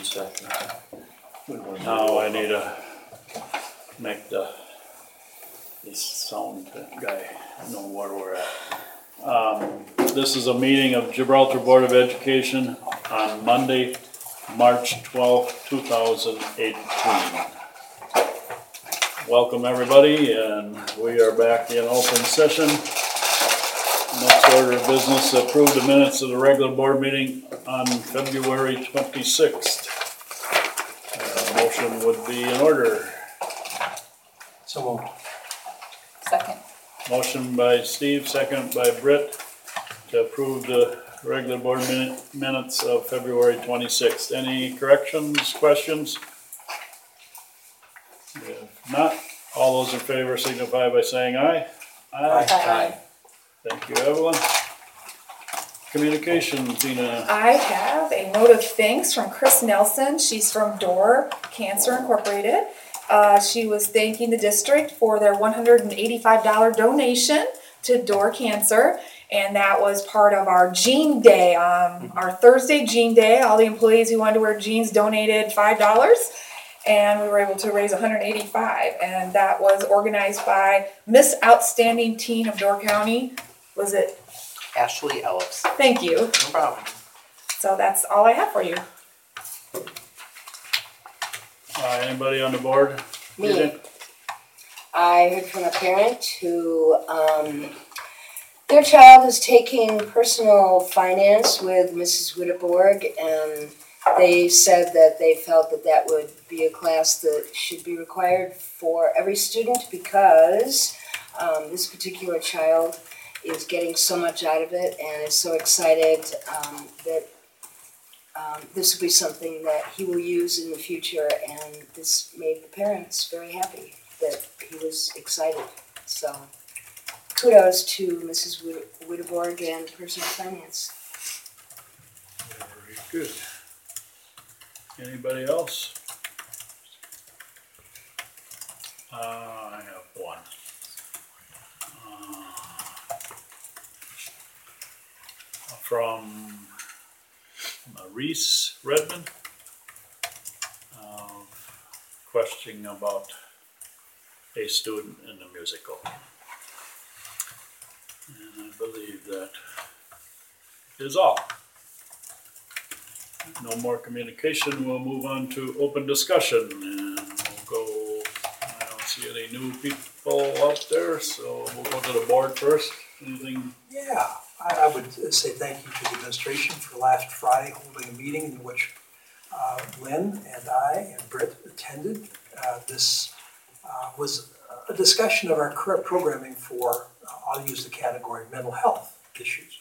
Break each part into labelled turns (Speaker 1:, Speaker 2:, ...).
Speaker 1: second.
Speaker 2: Now I need to make this sound guy know where we're at. This is a meeting of Gibraltar Board of Education on Monday, March 12th, 2018. Welcome everybody, and we are back in open session. Next order of business, approve the minutes of the regular board meeting on February 26th. Motion would be in order.
Speaker 1: So moved.
Speaker 3: Second.
Speaker 2: Motion by Steve, second by Britt to approve the regular board minutes of February 26th. Any corrections, questions? If not, all those in favor signify by saying aye.
Speaker 1: Aye.
Speaker 3: Aye.
Speaker 2: Thank you, Evelyn. Communication, Tina.
Speaker 3: I have a note of thanks from Chris Nelson. She's from Door Cancer Incorporated. She was thanking the district for their $185 donation to Door Cancer, and that was part of our Jean Day, our Thursday Jean Day. All the employees who wanted to wear jeans donated $5, and we were able to raise $185, and that was organized by Miss Outstanding Teen of Door County. Was it
Speaker 4: Ashley Ellis.
Speaker 3: Thank you.
Speaker 4: No problem.
Speaker 3: So that's all I have for you.
Speaker 2: Anybody on the board?
Speaker 5: Me. I heard from a parent who their child is taking personal finance with Mrs. Witteborg, and they said that they felt that that would be a class that should be required for every student because this particular child is getting so much out of it and is so excited that this will be something that he will use in the future, and this made the parents very happy that he was excited. So kudos to Mrs. Witteborg and Personal Finance.
Speaker 2: Very good. Anybody else? I have one. From Reese Redmond, questioning about a student in the musical. And I believe that is all. No more communication. We'll move on to open discussion, and we'll go. I don't see any new people out there, so we'll go to the board first. Anything?
Speaker 1: Yeah, I would say thank you to the administration for last Friday holding a meeting in which Lynn and I and Britt attended. This was a discussion of our current programming for, I'll use the category, mental health issues.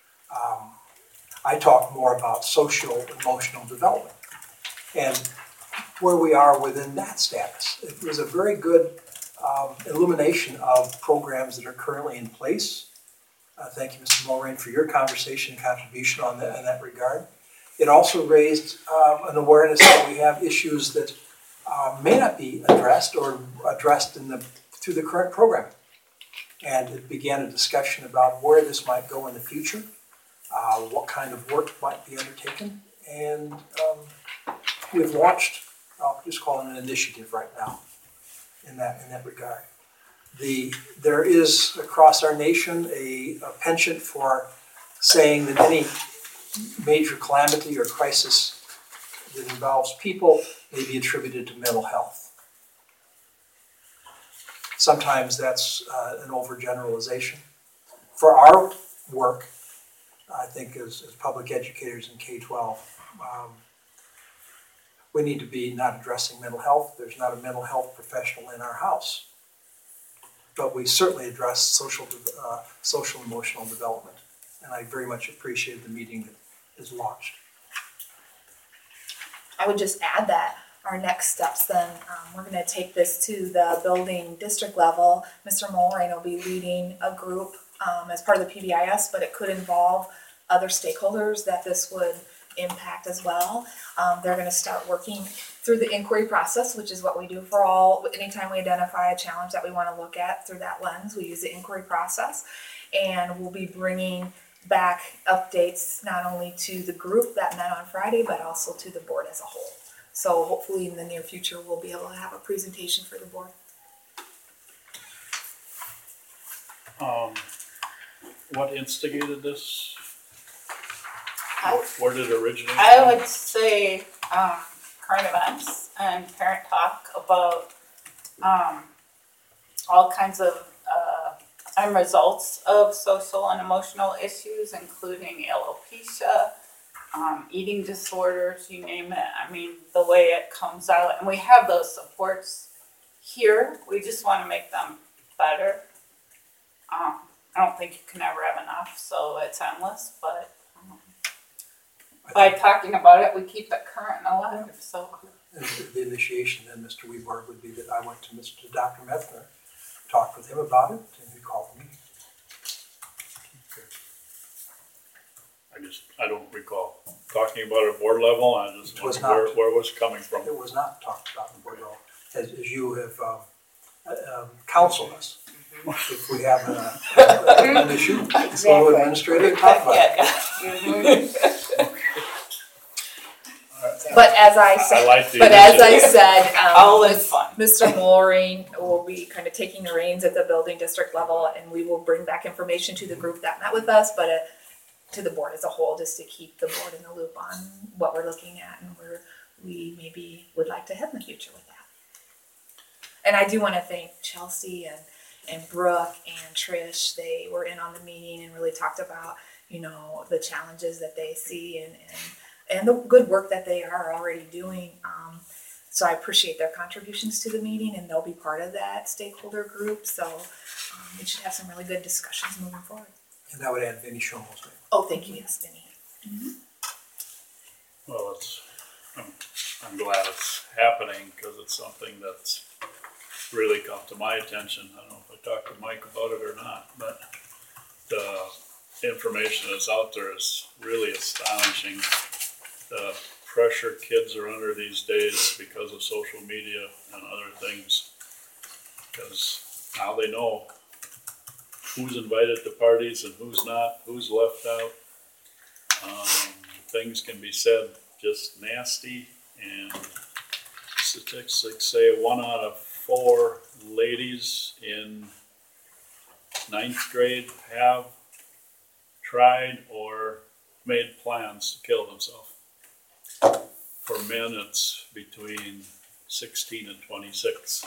Speaker 1: I talked more about social emotional development and where we are within that status. It was a very good illumination of programs that are currently in place. Thank you, Mr. Mulrain, for your conversation and contribution on that in that regard. It also raised an awareness that we have issues that may not be addressed or addressed through the current programming. And it began a discussion about where this might go in the future, what kind of work might be undertaken, and we've launched, I'll just call it an initiative right now in that regard. There is across our nation a penchant for saying that any major calamity or crisis that involves people may be attributed to mental health. Sometimes that's an overgeneralization. For our work, I think as public educators in K-12, we need to be not addressing mental health. There's not a mental health professional in our house. But we certainly address social emotional development. And I very much appreciate the meeting that is launched.
Speaker 3: I would just add that our next steps then, we're going to take this to the building district level. Mr. Mulrain will be leading a group as part of the PBIS, but it could involve other stakeholders that this would impact as well. They're going to start working through the inquiry process, which is what we do for anytime we identify a challenge that we want to look at through that lens, we use the inquiry process. And we'll be bringing back updates not only to the group that met on Friday, but also to the board as a whole. So hopefully in the near future, we'll be able to have a presentation for the board.
Speaker 2: What instigated this?
Speaker 4: I-
Speaker 2: Where did it originate?
Speaker 4: I would say current events and parent talk about all kinds of and results of social and emotional issues, including alopecia, eating disorders, you name it. I mean, the way it comes out, and we have those supports here. We just want to make them better. I don't think you can ever have enough, so it's endless, but by talking about it, we keep it current and alive, so.
Speaker 1: And the initiation then, Mr. Weeborg, would be that I went to Dr. Methner, talked with him about it, and he called me.
Speaker 2: I don't recall talking about it at board level. I just
Speaker 1: It was
Speaker 2: wondered
Speaker 1: not.
Speaker 2: where it was coming from.
Speaker 1: It was not talked about in board level, as you have counseled us. If we have an issue, let's go to administrator and talk about it.
Speaker 4: Yeah.
Speaker 3: But as I said,
Speaker 2: like the
Speaker 3: but as I
Speaker 2: initiative.
Speaker 3: said,
Speaker 4: All is fun.
Speaker 3: Mr. Mollering will be kind of taking the reins at the building district level, and we will bring back information to the group that met with us, but to the board as a whole, just to keep the board in the loop on what we're looking at and where we maybe would like to head in the future with that. And I do want to thank Chelsea and Brooke and Trish. They were in on the meeting and really talked about, you know, the challenges that they see and the good work that they are already doing. So I appreciate their contributions to the meeting, and they'll be part of that stakeholder group. So we should have some really good discussions moving forward.
Speaker 1: And that would add Vinnie Schomel's name.
Speaker 3: Oh, thank you, yes, Vinny.
Speaker 2: Well, I'm glad it's happening because it's something that's really come to my attention. I don't know if I talked to Mike about it or not, but the information that's out there is really astonishing. The pressure kids are under these days because of social media and other things, because now they know who's invited to parties and who's not, who's left out. Things can be said just nasty, and statistics say 1 out of 4 ladies in 9th grade have tried or made plans to kill themselves. For men, it's between 16 and 26.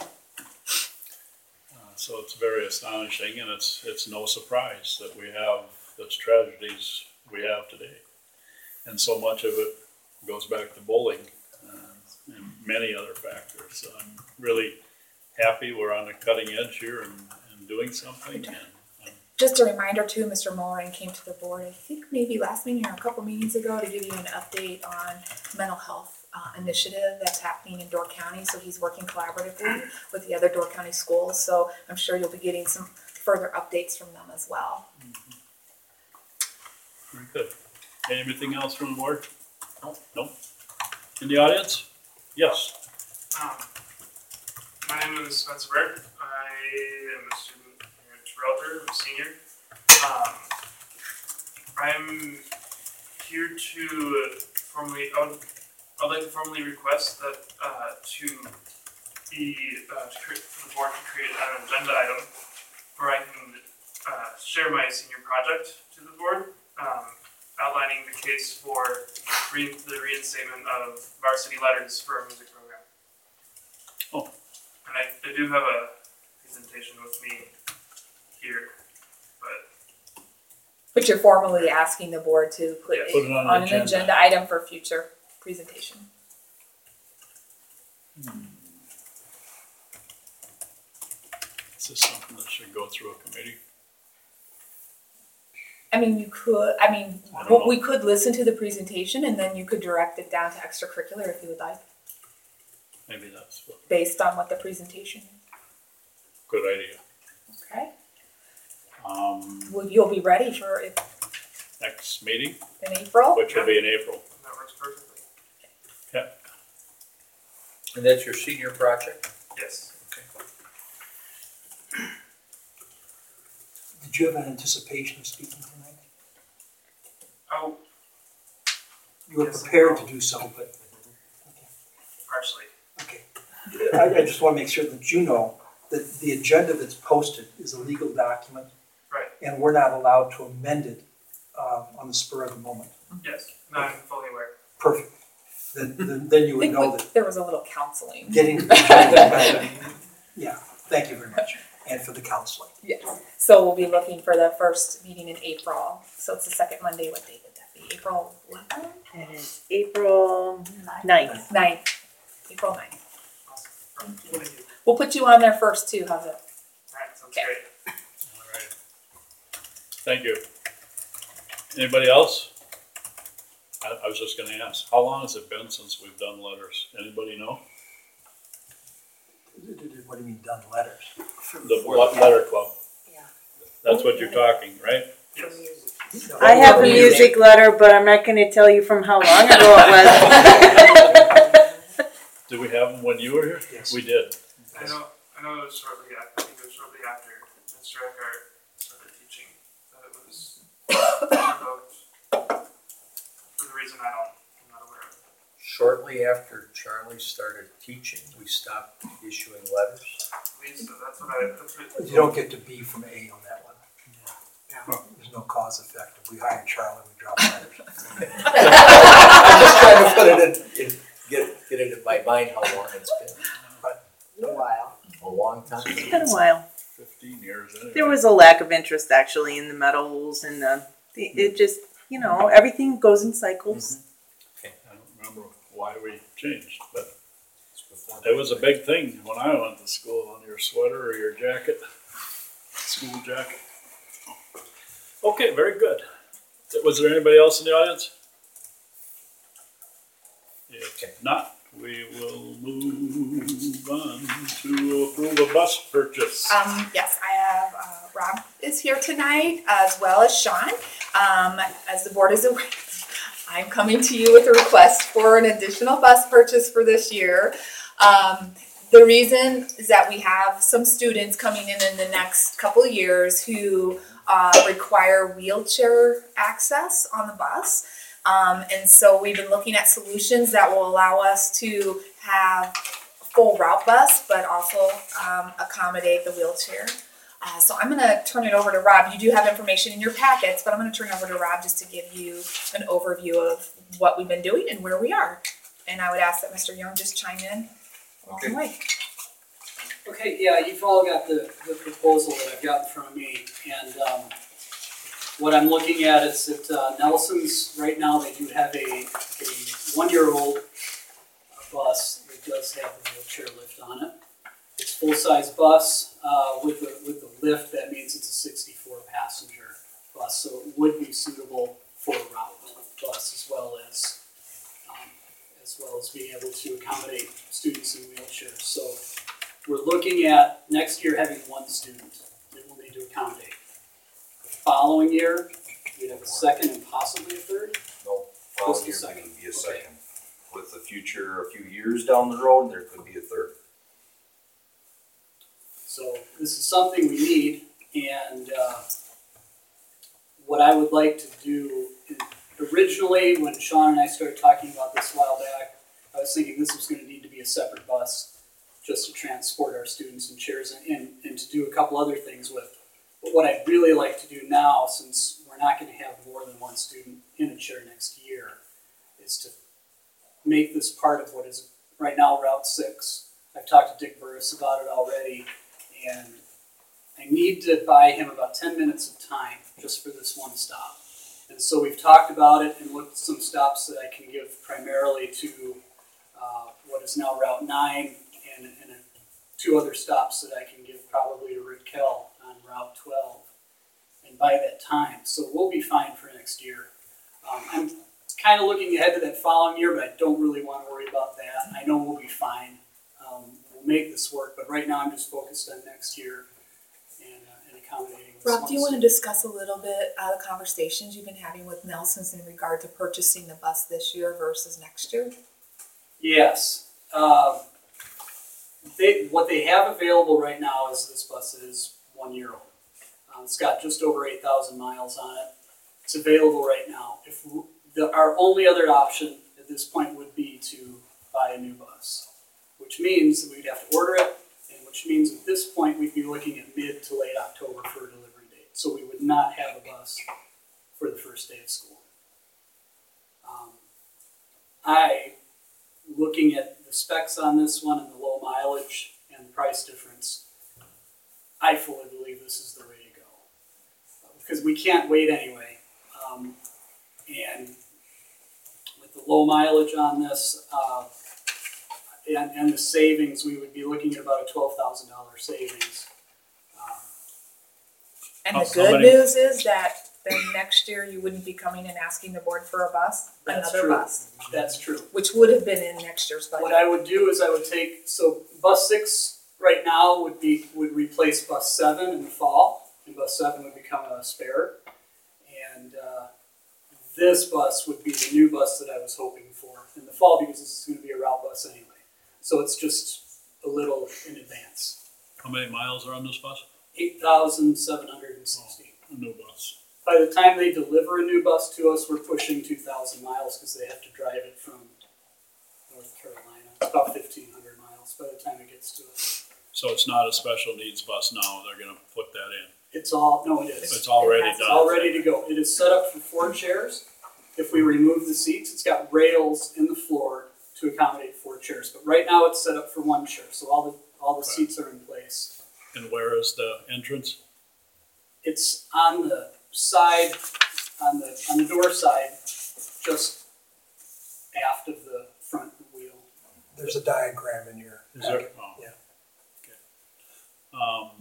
Speaker 2: So it's very astonishing, and it's no surprise that we have those tragedies we have today. And so much of it goes back to bullying and many other factors. So I'm really happy we're on the cutting edge here and doing something.
Speaker 3: Just a reminder too, Mr. Mollering came to the board, I think maybe last meeting or a couple meetings ago, to give you an update on mental health initiative that's happening in Door County. So he's working collaboratively with the other Door County schools. So I'm sure you'll be getting some further updates from them as well.
Speaker 2: Very good. Anything else from the board? No. In the audience? Yes.
Speaker 6: My name is Spencer Bird. I am a student here at Gibraltar. I'm a senior. I'm here to formally, I'd like to formally request that for the board to create an agenda item where I can share my senior project to the board, outlining the case for the reinstatement of varsity letters for our music program.
Speaker 2: Oh.
Speaker 6: And I do have a presentation with me here,
Speaker 3: But you're formally asking the board to put
Speaker 6: Yes.
Speaker 3: it
Speaker 2: Put it on
Speaker 3: on
Speaker 2: the
Speaker 3: an agenda item for future presentation.
Speaker 2: Is this something that should go through a committee?
Speaker 3: I mean, you could,
Speaker 2: I don't know.
Speaker 3: we could listen to the presentation and then you could direct it down to extracurricular if you would like,
Speaker 2: Maybe that's a
Speaker 3: based on what the presentation is.
Speaker 2: good idea.
Speaker 3: Okay?
Speaker 2: Um,
Speaker 3: You'll be ready for it
Speaker 2: next meeting,
Speaker 3: in April?
Speaker 2: which will be in April.
Speaker 6: and that works perfectly.
Speaker 2: Yeah.
Speaker 7: And that's your senior project?
Speaker 6: Yes.
Speaker 1: Did you have an anticipation of speaking tonight?
Speaker 6: Oh,
Speaker 1: You were prepared to do so, but,
Speaker 6: partially.
Speaker 1: okay. I just want to make sure that you know that the agenda that's posted is a legal document.
Speaker 6: Right.
Speaker 1: And we're not allowed to amend it on the spur of the moment.
Speaker 6: Yes, no, I'm fully aware.
Speaker 1: Perfect. Then you
Speaker 3: I
Speaker 1: would
Speaker 3: think
Speaker 1: know that
Speaker 3: there was a little counseling.
Speaker 1: getting to the agenda amendment. Yeah, thank you very much. And for the counseling.
Speaker 3: Yes. So we'll be looking for the first meeting in April. So it's the second Monday. What date would that be? April 11th?
Speaker 8: It is April 9th.
Speaker 3: 9th. April 9th.
Speaker 6: Awesome. Thank you.
Speaker 3: We'll put you on there first too. How's it?
Speaker 6: Alright, sounds
Speaker 3: Okay.
Speaker 6: great.
Speaker 2: All right. Thank you. Anybody else? I was just gonna ask, how long has it been since we've done letters? Anybody know?
Speaker 1: What do you mean, done letters?
Speaker 2: The letter club.
Speaker 5: Yeah.
Speaker 2: That's what you're talking, right?
Speaker 6: Yes.
Speaker 8: I have a music letter, but I'm not going to tell you from how long ago it was.
Speaker 2: Did we have them when you were here?
Speaker 1: Yes.
Speaker 2: We did.
Speaker 6: I know it was shortly after, I think it was shortly after Mr. Eckhart started teaching that it was revoked for the reason I'm not aware of.
Speaker 7: Shortly after Charlie started teaching, we stopped issuing letters.
Speaker 6: At least that's what
Speaker 1: You don't get to B from A on that one. There's no cause effect. If we hire Charlie, we drop letters.
Speaker 7: I'm just trying to put it in get it in my mind how long it's been.
Speaker 5: A while.
Speaker 7: A long time.
Speaker 8: It's been a while.
Speaker 2: 15 years anyway.
Speaker 8: There was a lack of interest actually in the metals and it just, everything goes in cycles.
Speaker 2: I don't remember why we changed, but
Speaker 7: It's before
Speaker 2: it was a big thing when I went to school, on your sweater or your jacket, school jacket. Okay, very good. Was there anybody else in the audience? If not, we will move on to approve a bus purchase.
Speaker 3: Yes, I have, Rob is here tonight as well as Sean. As the board is aware, I'm coming to you with a request for an additional bus purchase for this year. The reason is that we have some students coming in the next couple of years who require wheelchair access on the bus. And so we've been looking at solutions that will allow us to have full route bus, but also accommodate the wheelchair. So I'm going to turn it over to Rob. You do have information in your packets, but I'm going to turn it over to Rob just to give you an overview of what we've been doing and where we are. And I would ask that Mr. Young just chime in along the way.
Speaker 9: Okay, yeah, you've all got the proposal that I've got in front of me, and what I'm looking at is that Nelson's, right now, they do have a 1-year-old bus that does have a wheelchair lift on it. It's a full-size bus with the lift. That means it's a 64-passenger bus, so it would be suitable for a route bus as well as being able to accommodate students in wheelchairs. So we're looking at next year having 1 student that we'll need to accommodate. The following year, we'd have a second and possibly a third.
Speaker 10: No,
Speaker 9: Just a
Speaker 10: year
Speaker 9: second.
Speaker 10: would be a
Speaker 9: Okay.
Speaker 10: second. With the future, a few years down the road, there could be a third.
Speaker 9: So this is something we need, and what I would like to do, originally when Sean and I started talking about this a while back, I was thinking this was going to need to be a separate bus just to transport our students in chairs and to do a couple other things with. But what I'd really like to do now, since we're not going to have more than 1 student in a chair next year, is to make this part of what is right now Route 6. I've talked to Dick Burris about it already, and I need to buy him about 10 minutes of time just for this 1 stop. And so we've talked about it and looked at some stops that I can give primarily to what is now Route 9 and 2 other stops that I can give probably to Rick Kell on Route 12 and buy that time. So we'll be fine for next year. I'm kind of looking ahead to that following year, but I don't really want to worry about that. I know we'll be fine. We'll make this work, but right now I'm just focused on next year and accommodating this
Speaker 3: Rob,
Speaker 9: one
Speaker 3: do you want to
Speaker 9: student.
Speaker 3: discuss a little bit the conversations you've been having with Nelson's in regard to purchasing the bus this year versus next year?
Speaker 9: Yes. What they have available right now is this bus that is 1 year old. It's got just over 8,000 miles on it. It's available right now. Our only other option at this point would be to buy a new bus, which means that we'd have to order it, and which means at this point we'd be looking at mid to late October for a delivery date. So we would not have a bus for the first day of school. Looking at the specs on this one and the low mileage and the price difference, I fully believe this is the way to go. Because we can't wait anyway. And with the low mileage on this, and the savings, we would be looking at about a $12,000 savings.
Speaker 3: And
Speaker 2: How
Speaker 3: the good
Speaker 2: many-
Speaker 3: news is that then next year you wouldn't be coming and asking the board for a bus,
Speaker 9: That's
Speaker 3: another
Speaker 9: true.
Speaker 3: bus,
Speaker 9: That's true.
Speaker 3: which would have been in next year's
Speaker 9: What
Speaker 3: budget.
Speaker 9: I would do is I would take, so bus 6 right now would replace bus 7 in the fall, and bus 7 would become a spare. And this bus would be the new bus that I was hoping for in the fall, because this is going to be a route bus anyway. So it's just a little in advance.
Speaker 2: How many miles are on this bus?
Speaker 9: 8,760.
Speaker 2: A new bus.
Speaker 9: By the time they deliver a new bus to us, we're pushing 2,000 miles because they have to drive it from North Carolina. It's about 1,500 miles by the time it gets to us.
Speaker 2: So it's not a special needs bus now, they're gonna put that in.
Speaker 9: It is.
Speaker 2: It's already
Speaker 3: It's
Speaker 9: It's
Speaker 2: done.
Speaker 9: all ready to go. It is set up for 4 chairs. If we remove the seats, it's got rails in the floor to accommodate 4 chairs. But right now it's set up for 1 chair, so all the seats are in place.
Speaker 2: And where is the entrance?
Speaker 9: It's on the side, on the door side, just aft of the front wheel.
Speaker 1: There's a diagram in your.
Speaker 2: Is there? Oh.
Speaker 1: Yeah.
Speaker 2: Okay.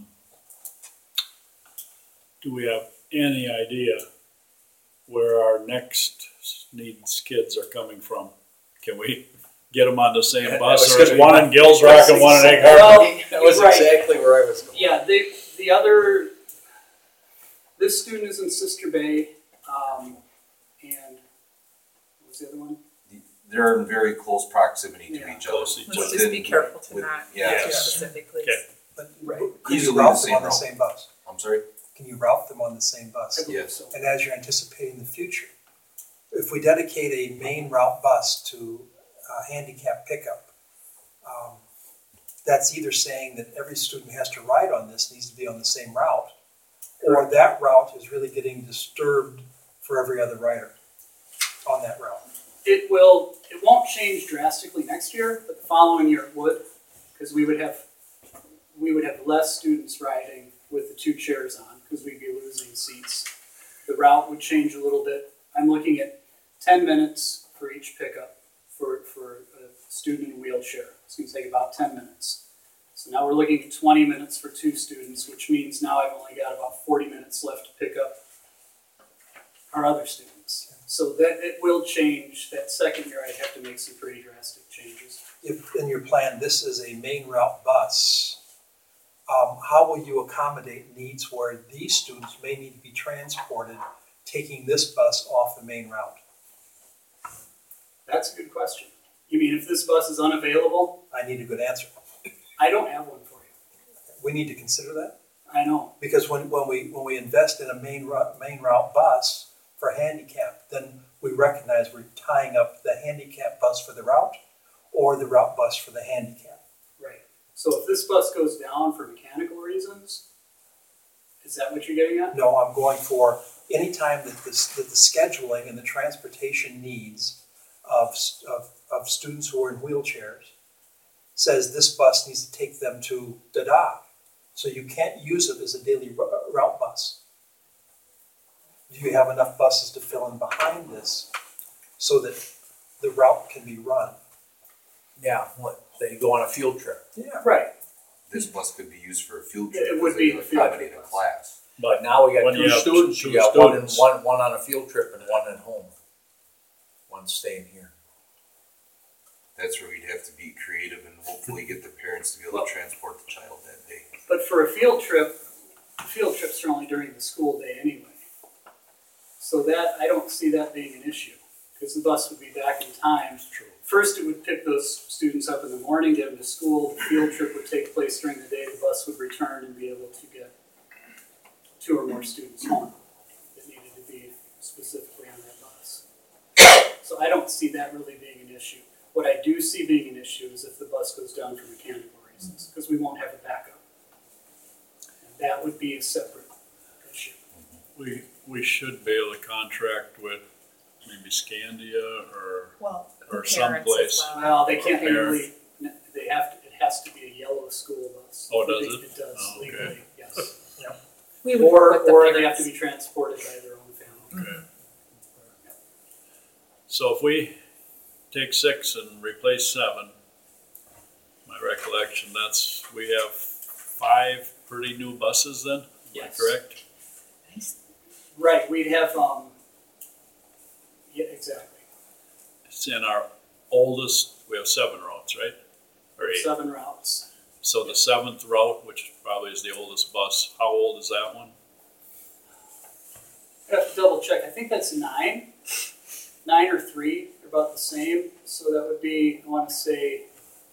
Speaker 2: Do we have any idea where our next needs kids are coming from? Can we get them on the same
Speaker 7: That
Speaker 2: bus,
Speaker 7: was
Speaker 2: or is
Speaker 7: gonna be
Speaker 2: one
Speaker 7: my-
Speaker 2: in Gills Rock and one in Egg Harbor?
Speaker 9: Well,
Speaker 7: That was
Speaker 9: right.
Speaker 7: exactly where I was going.
Speaker 9: Yeah, this student is in Sister Bay, and what was the other one?
Speaker 10: They're in very close proximity to
Speaker 9: Yeah.
Speaker 10: each other.
Speaker 2: Close to each
Speaker 3: Let's just
Speaker 10: within-
Speaker 3: be careful to
Speaker 10: with-
Speaker 3: not
Speaker 10: yeah.
Speaker 3: mention
Speaker 2: Yes.
Speaker 3: specifically.
Speaker 2: Okay.
Speaker 1: But
Speaker 9: Right.
Speaker 1: could you
Speaker 10: Easily the
Speaker 1: route them
Speaker 10: same
Speaker 1: on the
Speaker 10: route.
Speaker 1: same bus?
Speaker 10: I'm sorry?
Speaker 1: Can you route them on the same bus?
Speaker 9: I believe
Speaker 10: Yes.
Speaker 9: so.
Speaker 1: And as you're anticipating the future, if we dedicate a main route bus to handicap pickup, that's either saying that every student who has to ride on this needs to be on the same route, or that route is really getting disturbed for every other rider on that route.
Speaker 9: It won't change drastically next year, but the following year it would, because we would have less students riding with the 2 chairs on, because we'd be losing seats. The route would change a little bit. I'm looking at 10 minutes for each pickup for a student in a wheelchair. It's going to take about 10 minutes. So now we're looking at 20 minutes for 2 students, which means now I've only got about 40 minutes left to pick up our other students. So that it will change. That second year I'd have to make some pretty drastic changes.
Speaker 1: If in your plan this is a main route bus, how will you accommodate needs where these students may need to be transported, taking this bus off the main route?
Speaker 9: That's a good question. You mean if this bus is unavailable?
Speaker 1: I need a good answer.
Speaker 9: I don't have one for you.
Speaker 1: We need to consider that.
Speaker 9: I know.
Speaker 1: Because when we invest in a main route bus for handicap, then we recognize we're tying up the handicap bus for the route or the route bus for the handicap.
Speaker 9: Right. So if this bus goes down for mechanical reasons, is that what you're getting at?
Speaker 1: No, I'm going for any time that the scheduling and the transportation needs of students who are in wheelchairs says this bus needs to take them to da-da. So you can't use it as a daily route bus. Do you have enough buses to fill in behind this so that the route can be run?
Speaker 7: Yeah, they go on a field trip.
Speaker 1: Yeah.
Speaker 9: Right.
Speaker 10: This bus could be used for a field
Speaker 9: Yeah,
Speaker 10: trip.
Speaker 9: it would
Speaker 10: because
Speaker 9: be
Speaker 10: they
Speaker 9: the
Speaker 10: could
Speaker 9: field
Speaker 10: accommodate
Speaker 9: trip
Speaker 10: a
Speaker 9: bus.
Speaker 10: class.
Speaker 7: But now we got
Speaker 2: When
Speaker 7: 2
Speaker 2: you have
Speaker 7: students.
Speaker 2: two
Speaker 7: You got
Speaker 2: students.
Speaker 7: one on a field trip and one at home. One staying here.
Speaker 10: That's where we'd have to be creative and hopefully get the parents to be able to transport the child that day.
Speaker 9: But for a field trip, field trips are only during the school day anyway. So that, I don't see that being an issue, because the bus would be back in time. First, it would pick those students up in the morning, get them to school. The field trip would take place during the day. The bus would return and be able to get 2 or more students home that needed to be specifically specifically on that bus. So I don't see that really being an issue. What I do see being an issue is if the bus goes down for mechanical reasons, because we won't have a backup. And that would be a separate issue.
Speaker 2: We should be able to contract with maybe Scandia or
Speaker 3: Parents as
Speaker 2: someplace.
Speaker 3: well.
Speaker 9: Well, they can't
Speaker 2: Fair.
Speaker 9: really, they have to, it has to be a yellow school bus.
Speaker 2: Oh, does it?
Speaker 9: It does
Speaker 2: Oh, okay.
Speaker 9: legally, yes.
Speaker 3: We would work with the
Speaker 9: Or they have
Speaker 3: parents.
Speaker 9: to be transported by their own family.
Speaker 2: Okay. So if we take 6 and replace 7, my recollection, we have 5 pretty new buses then, am I
Speaker 9: Yes.
Speaker 2: correct?
Speaker 9: Right, we'd have, yeah, exactly.
Speaker 2: It's in our oldest, we have 7 routes, right? Or 8.
Speaker 9: 7 routes.
Speaker 2: So the 7th route, which probably is the oldest bus, how old is that one?
Speaker 9: I have to double check, I think that's 9. 9 or 3, they're about the same, so that would be, I wanna say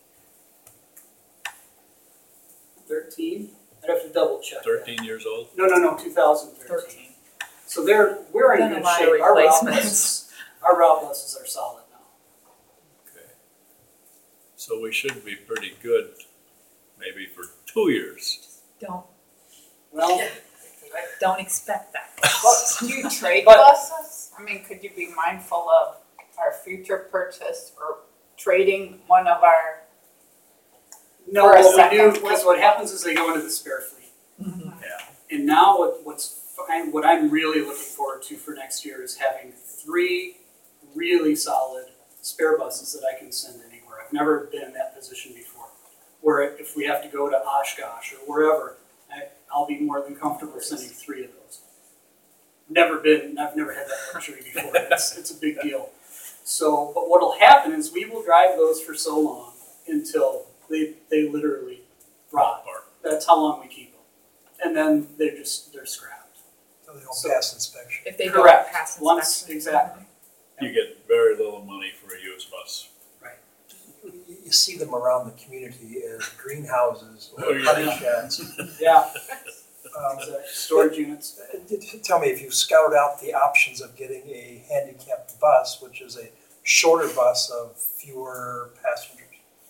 Speaker 9: 13? I'd have to double check that.
Speaker 2: 13 years old?
Speaker 9: No, 2013.
Speaker 3: 13.
Speaker 9: So we're in
Speaker 3: Done a
Speaker 9: good
Speaker 3: lot of
Speaker 9: shape,
Speaker 3: replacements.
Speaker 9: our route buses are solid now.
Speaker 2: Okay. So we should be pretty good, maybe for 2 years.
Speaker 9: Well,
Speaker 3: Don't expect that.
Speaker 4: Well, do you trade
Speaker 9: But-
Speaker 4: buses? I mean, could you be mindful of our future purchase or trading one of our,
Speaker 9: no,
Speaker 4: For a
Speaker 9: what we do,
Speaker 4: second
Speaker 9: because
Speaker 4: fleet?
Speaker 9: what happens is they go into the spare fleet.
Speaker 2: Yeah.
Speaker 9: And now what I'm really looking forward to for next year is having 3 really solid spare buses that I can send anywhere. I've never been in that position before, where if we have to go to Oshkosh or wherever, I'll be more than comfortable sending 3 of those. I've never had that luxury before. It's a big deal. So, but what'll happen is we will drive those for so long until they literally rot. That's how long we keep them. And then they're scrapped.
Speaker 1: So they don't pass inspection.
Speaker 3: If they
Speaker 9: Correct.
Speaker 3: don't pass
Speaker 9: Once,
Speaker 3: inspection.
Speaker 9: exactly.
Speaker 2: You get very little money for a used bus.
Speaker 1: You see them around the community as greenhouses
Speaker 2: Oh,
Speaker 1: or
Speaker 2: yeah.
Speaker 1: honey sheds.
Speaker 9: Yeah,
Speaker 1: Um,
Speaker 9: storage units.
Speaker 1: Tell me, if you scouted out the options of getting a handicapped bus, which is a shorter bus of fewer passengers.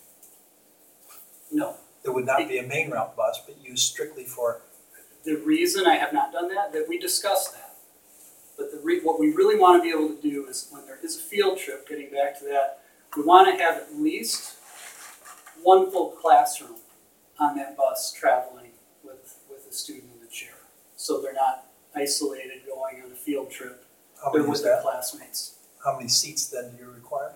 Speaker 9: No.
Speaker 1: It would not be a main route bus, but used strictly for,
Speaker 9: The reason I have not done that we discussed that. But what we really want to be able to do is when there is a field trip, getting back to that, we want to have at least 1 full classroom on that bus traveling with a student in the chair. So they're not isolated going on a field trip.
Speaker 1: how
Speaker 9: They're
Speaker 1: many
Speaker 9: with
Speaker 1: is
Speaker 9: their
Speaker 1: that?
Speaker 9: classmates.
Speaker 1: How many seats then do you require?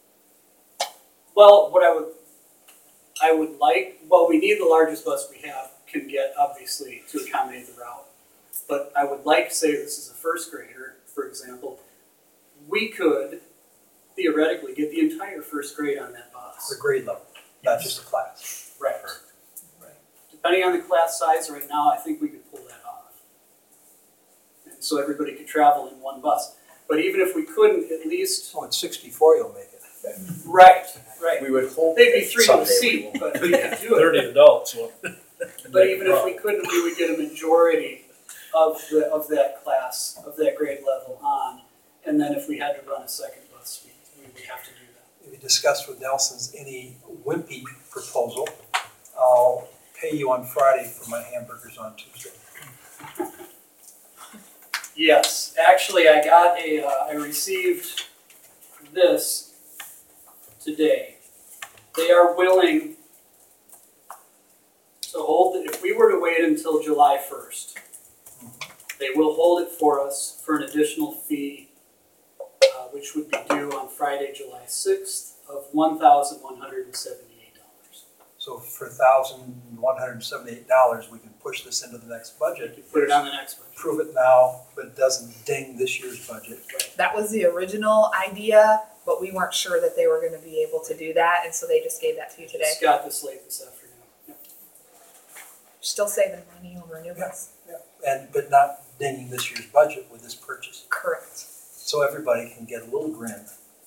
Speaker 9: Well, what I would like, we need the largest bus we have, can get obviously to accommodate the route. But I would like to say this is a first grader, for example, we could theoretically get the entire first grade on that bus.
Speaker 1: The grade level, not just a class.
Speaker 9: Right. Depending on the class size right now, I think we could pull that off. And so everybody could travel in one bus. But even if we couldn't, at least,
Speaker 1: So at 64, you'll make it.
Speaker 9: right.
Speaker 7: We would hope
Speaker 9: They'd be
Speaker 7: that
Speaker 9: 3 to the
Speaker 7: someday we
Speaker 9: seat,
Speaker 7: will.
Speaker 9: but we could do it.
Speaker 2: 30 adults. Well,
Speaker 9: But even if we couldn't, we would get a majority of that class, of that grade level on. And then if we had to run a second bus, we would have to do that.
Speaker 1: If you discussed with Nelson's any wimpy proposal, I'll pay you on Friday for my hamburgers on Tuesday.
Speaker 9: Yes, actually, I received this today. They are willing to hold it, if we were to wait until July 1st, they will hold it for us for an additional fee, which would be due on Friday, July 6th, of $1,178.
Speaker 1: So for $1,178, we can push this into the next budget.
Speaker 9: Put it on the next budget.
Speaker 1: Approve it now, but it doesn't ding this year's budget.
Speaker 3: That was the original idea, but we weren't sure that they were gonna be able to do that, and so they just gave that to you today.
Speaker 9: Just got this late this afternoon. Yep.
Speaker 3: Still saving money over a new bus.
Speaker 1: But not dinging this year's budget with this purchase.
Speaker 3: Correct.
Speaker 1: So everybody can get a little grin.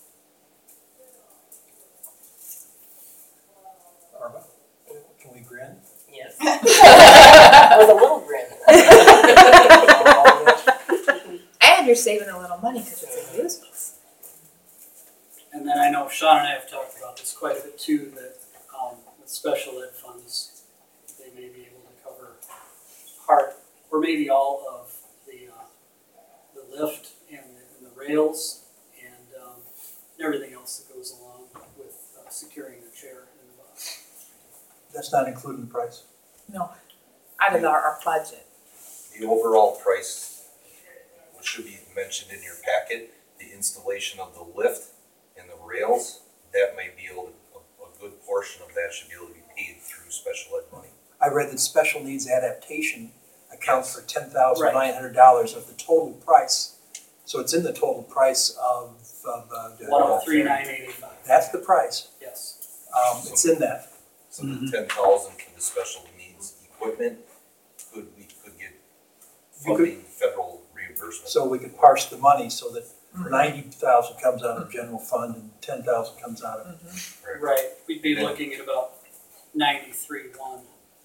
Speaker 1: Arma, can we grin?
Speaker 5: Yes. With a little grin.
Speaker 3: And you're saving a little money because it's a used bus.
Speaker 9: And then I know Sean and I have talked about this quite a bit too, that with special ed funds, they may be able to cover part, or maybe all of the lift and the rails and everything else that goes along with securing the chair in the bus.
Speaker 1: That's not including the price.
Speaker 3: No, out of our budget.
Speaker 10: The overall price, which should be mentioned in your packet, the installation of the lift and the rails, that might be able to, a good portion of that should be able to be paid through special ed money.
Speaker 1: I read that special needs adaptation accounts for $10,900 of the total price. So it's in the total price of
Speaker 9: 103,985.
Speaker 1: That's the price.
Speaker 9: Yes.
Speaker 1: It's in that.
Speaker 10: So the 10,000 for the special needs equipment, we could get funding, federal reimbursement.
Speaker 1: So we could parse the money so that 90,000 comes out of general fund and 10,000 comes out of.
Speaker 9: Right. We'd be looking at about 93,1.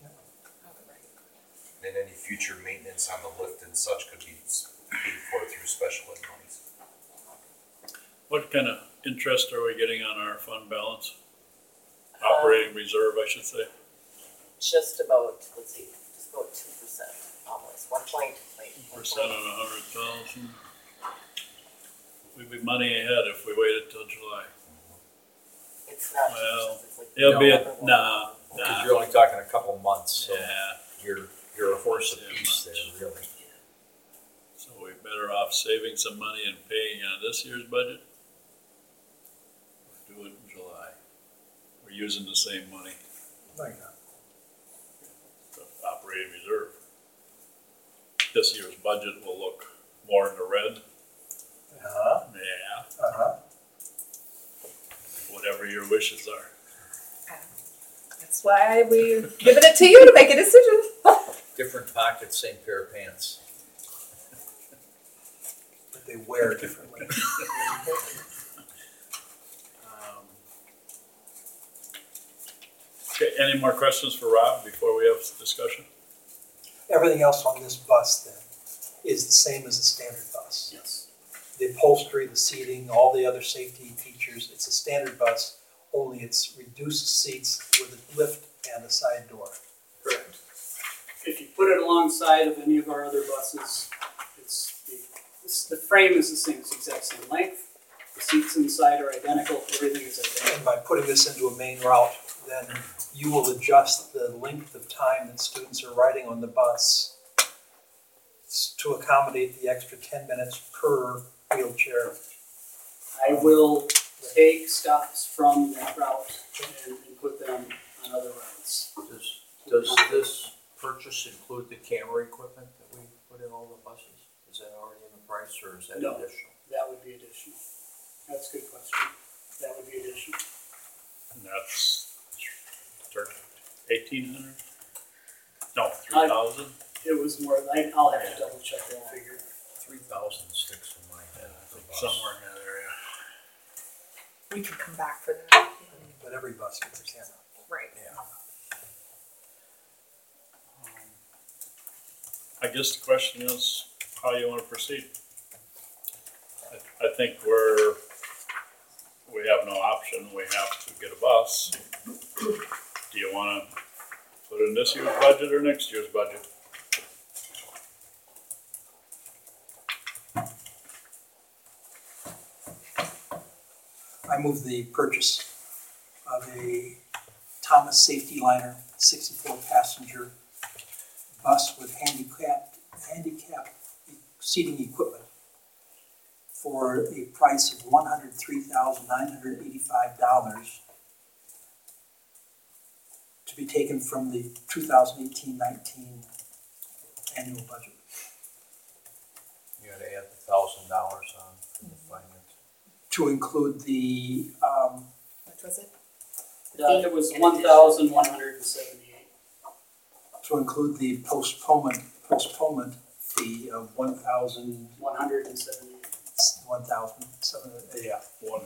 Speaker 10: And any future maintenance on the lift and such could be paid for through special ed monies.
Speaker 2: What kind of interest are we getting on our fund balance? Operating reserve, I should say.
Speaker 11: Just about, let's see, just about 2%, almost,
Speaker 2: 2% on 100,000. We'd be money ahead if we waited till July.
Speaker 11: It's not,
Speaker 2: Well,
Speaker 11: it's like.
Speaker 2: it'll be
Speaker 11: No,
Speaker 7: Because you're only talking a couple months, so
Speaker 2: Yeah,
Speaker 7: you're a horse of
Speaker 2: Yeah,
Speaker 7: peace there,
Speaker 2: much.
Speaker 7: really.
Speaker 2: so we're better off saving some money and paying on this year's budget. Or do it in July. We're using the same money, the operating reserve. This year's budget will look more in the red. Yeah, whatever your wishes are.
Speaker 3: That's why we're giving it to you to make a decision.
Speaker 7: Different pocket, same pair of pants.
Speaker 1: But they wear differently.
Speaker 2: Okay, any more questions for Rob before we have discussion?
Speaker 1: Everything else on this bus then is the same as a standard bus.
Speaker 9: Yes.
Speaker 1: The upholstery, the seating, all the other safety features, it's a standard bus, only it's reduced seats with a lift and a side door.
Speaker 9: Correct. If you put it alongside of any of our other buses, the frame is the same, it's the exact same length. The seats inside are identical, everything is identical.
Speaker 1: And by putting this into a main route, then you will adjust the length of time that students are riding on the bus to accommodate the extra 10 minutes per wheelchair.
Speaker 9: I will take stops from that route and put them on other routes.
Speaker 7: Does this purchase include the camera equipment that we put in all the buses? Is that already in the price, or is that
Speaker 9: No.
Speaker 7: additional?
Speaker 9: That would be additional. That's a good question. That would be additional.
Speaker 2: And that's 1,800? No, 3,000?
Speaker 9: It was more, I'll have to double check that figure.
Speaker 7: 3,000 sticks in my head. for bus.
Speaker 2: Somewhere in that area.
Speaker 3: We can come back for that.
Speaker 1: But every bus gets a camera.
Speaker 3: Right.
Speaker 2: I guess the question is how you want to proceed. I think we have no option. We have to get a bus. Do you want to put it in this year's budget or next year's budget?
Speaker 1: I move the purchase of a Thomas Safety Liner 64 passenger bus with handicap seating equipment for a price of $103,985 to be taken from the 2018-19 annual budget.
Speaker 7: You gotta add the $1,000 on for the finance.
Speaker 1: To include the,
Speaker 3: What was it?
Speaker 9: It was 1,178.
Speaker 1: to include the postponement fee of 1,000,
Speaker 9: 178.
Speaker 1: 1,700, yeah.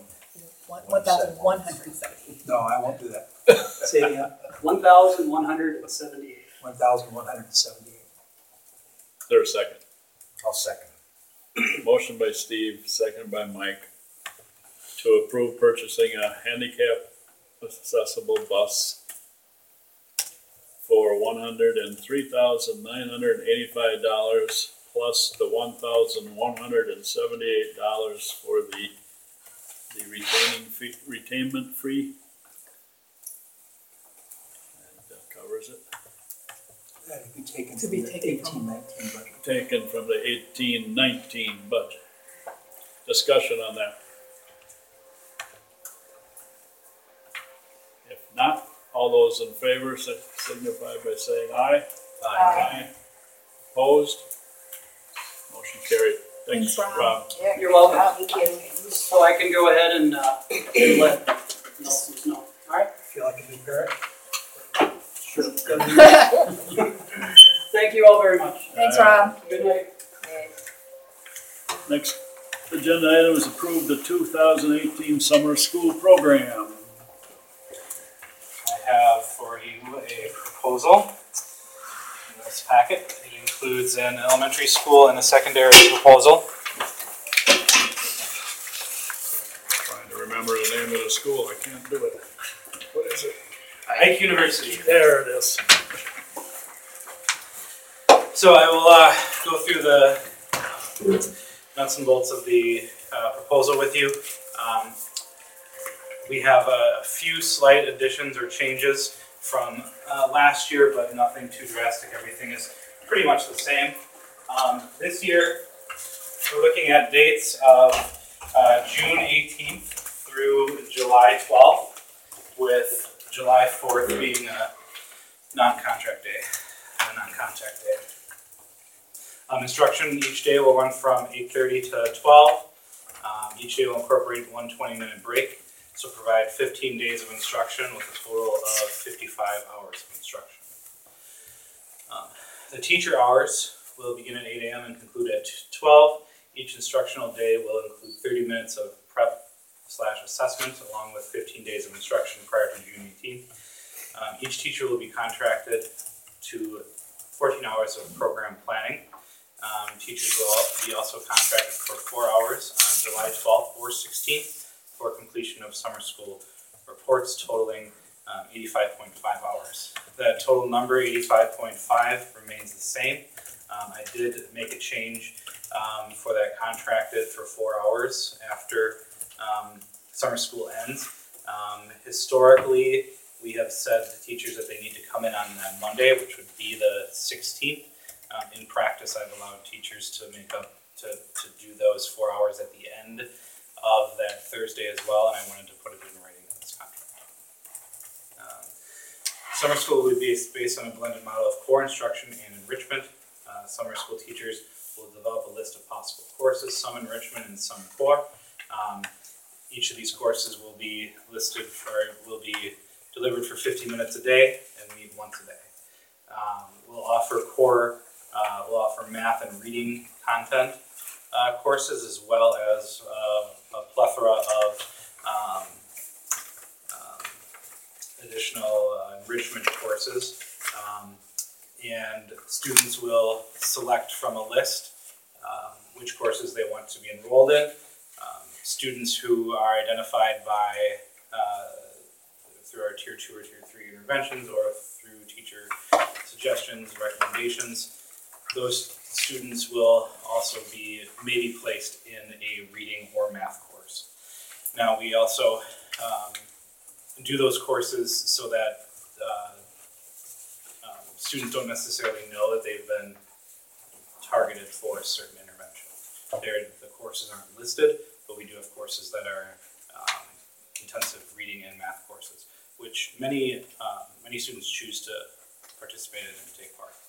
Speaker 3: 1,170.
Speaker 1: No, I won't do that. Say it again.
Speaker 9: 1,178.
Speaker 1: 1,178.
Speaker 2: There's a second.
Speaker 7: I'll second.
Speaker 2: Motion by Steve, second by Mike, to approve purchasing a handicap accessible bus for $103,985 plus the $1,178 for the retainment fee. And that covers it.
Speaker 1: That'd be taken
Speaker 3: To
Speaker 1: from
Speaker 3: be
Speaker 1: the
Speaker 3: taken from-
Speaker 1: 18-19 budget.
Speaker 2: Taken from the 18-19 budget. Discussion on that. If not, all those in favor signify by saying aye.
Speaker 3: Aye.
Speaker 2: Opposed? Motion carried. Thanks,
Speaker 3: Thanks, Rob.
Speaker 2: Rob.
Speaker 9: You're welcome.
Speaker 5: Thank you.
Speaker 9: So I can go ahead and let Nelson's know. All right.
Speaker 1: Feel like a new parent?
Speaker 9: Sure. Thank you all very much.
Speaker 3: Thanks, Rob.
Speaker 9: Good night.
Speaker 2: Next agenda item is approve the 2018 summer school program.
Speaker 12: I have for you a proposal in this packet. It includes an elementary school and a secondary proposal.
Speaker 2: Trying to remember the name of the school, I can't do it. What is it?
Speaker 12: Ike University.
Speaker 2: There it is.
Speaker 12: So I will go through the nuts and bolts of the proposal with you. We have a few slight additions or changes from last year, but nothing too drastic. Everything is pretty much the same. This year, we're looking at dates of June 18th through July 12th, with July 4th being a non-contract day, a non-contact day. Instruction each day will run from 8:30 to 12. Each day will incorporate one 20-minute break, so provide 15 days of instruction with a total of 55 hours of instruction. The teacher hours will begin at 8 a.m. and conclude at 12. Each instructional day will include 30 minutes of prep/assessment along with 15 days of instruction prior to June 18th. Each teacher will be contracted to 14 hours of program planning. Teachers will be also contracted for 4 hours on July 12th or 16th for completion of summer school reports totaling 85.5 hours. That total number, 85.5, remains the same. I did make a change for that contracted for 4 hours after summer school ends. Historically, we have said to teachers that they need to come in on that Monday, which would be the 16th. In practice, I've allowed teachers to make up, to do those 4 hours at the end of that Thursday as well, and I wanted to put it in writing in this contract. Summer school will be based on a blended model of core instruction and enrichment. Summer school teachers will develop a list of possible courses, some enrichment and some core. Each of these courses will be delivered for 50 minutes a day and meet once a day. We'll offer math and reading content courses, as well as a plethora of additional enrichment courses. And students will select from a list which courses they want to be enrolled in. Students who are identified by through our Tier 2 or Tier 3 interventions or through teacher suggestions, recommendations, those students will also may be placed in a reading or math course. Now, we also do those courses so that students don't necessarily know that they've been targeted for a certain intervention. The courses aren't listed, but we do have courses that are intensive reading and math courses, which many students choose to participate in and take part.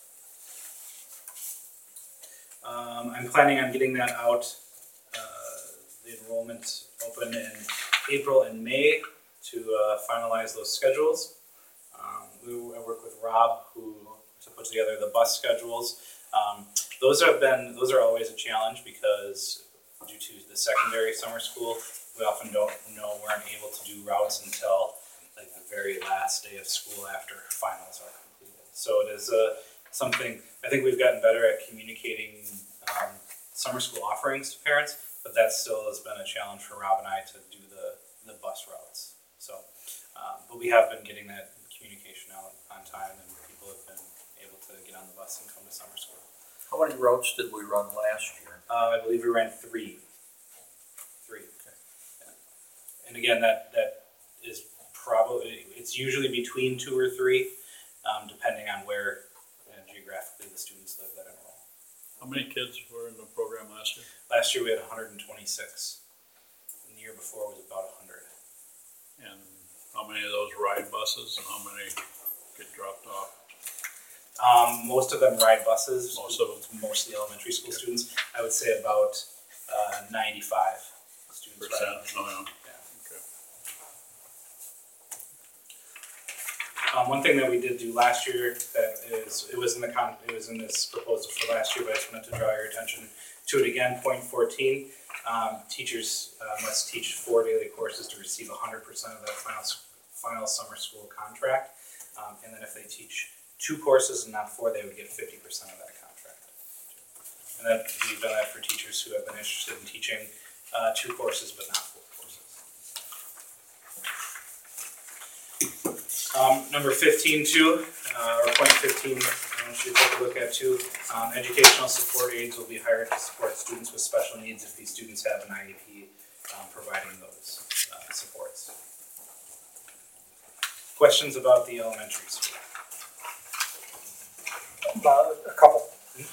Speaker 12: I'm planning on getting that out, the enrollment open in April and May to finalize those schedules. I work with Rob to put together the bus schedules. Those are always a challenge because due to the secondary summer school, we often weren't able to do routes until like the very last day of school after finals are completed. So it is something I think we've gotten better at communicating summer school offerings to parents, but that still has been a challenge for Rob and I to do the bus routes. So, but we have been getting that communication out on time, and people have been able to get on the bus and come to summer school.
Speaker 7: How many routes did we run last year?
Speaker 12: I believe we ran three. Okay. Yeah. And again, that is probably, it's usually between 2 or 3, depending on where geographically the students live that enroll.
Speaker 2: How many kids were in the program last year?
Speaker 12: Last year we had 126, and the year before was about 100.
Speaker 2: And how many of those ride buses and how many get dropped off?
Speaker 12: Most of them ride buses.
Speaker 2: Most of them.
Speaker 12: Mostly elementary school students. I would say about 95 students ride buses.
Speaker 2: Oh, yeah.
Speaker 12: One thing that we did do last year that it was in this proposal for last year, but I just wanted to draw your attention to it again. Point 14: teachers must teach 4 daily courses to receive 100% of that final summer school contract, and then if they teach 2 courses and not 4, they would get 50% of that contract. And that we've done that for teachers who have been interested in teaching 2 courses but not 4 courses. Number 15 too, or point 15, I want you to take a look at too. Educational support aides will be hired to support students with special needs if these students have an IEP providing those supports. Questions about the elementary school?
Speaker 1: A couple.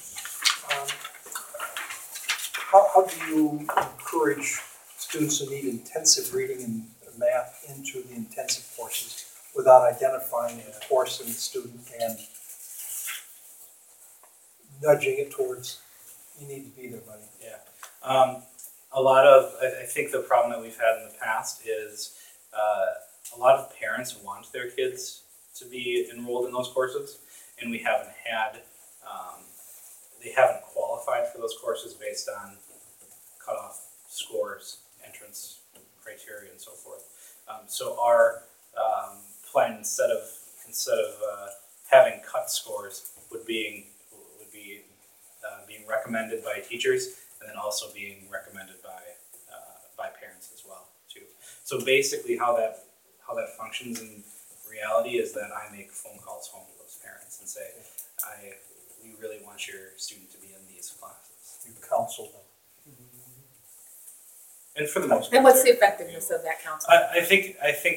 Speaker 1: How do you encourage students who need intensive reading and math into the intensive courses without identifying a course in the student and nudging it towards, you need to be there, buddy?
Speaker 12: Yeah. I think the problem that we've had in the past is a lot of parents want their kids to be enrolled in those courses, and we haven't had, they haven't qualified for those courses based on cutoff scores, entrance criteria, and so forth. So our plan, instead of having cut scores, would be being recommended by teachers, and then also being recommended by parents as well too. So basically, how that functions in reality is that I make phone calls home to those parents and say, we really want your student to be in these classes.
Speaker 1: You counsel them.
Speaker 12: And for the most part.
Speaker 3: And what's the effectiveness of that counseling?
Speaker 12: I think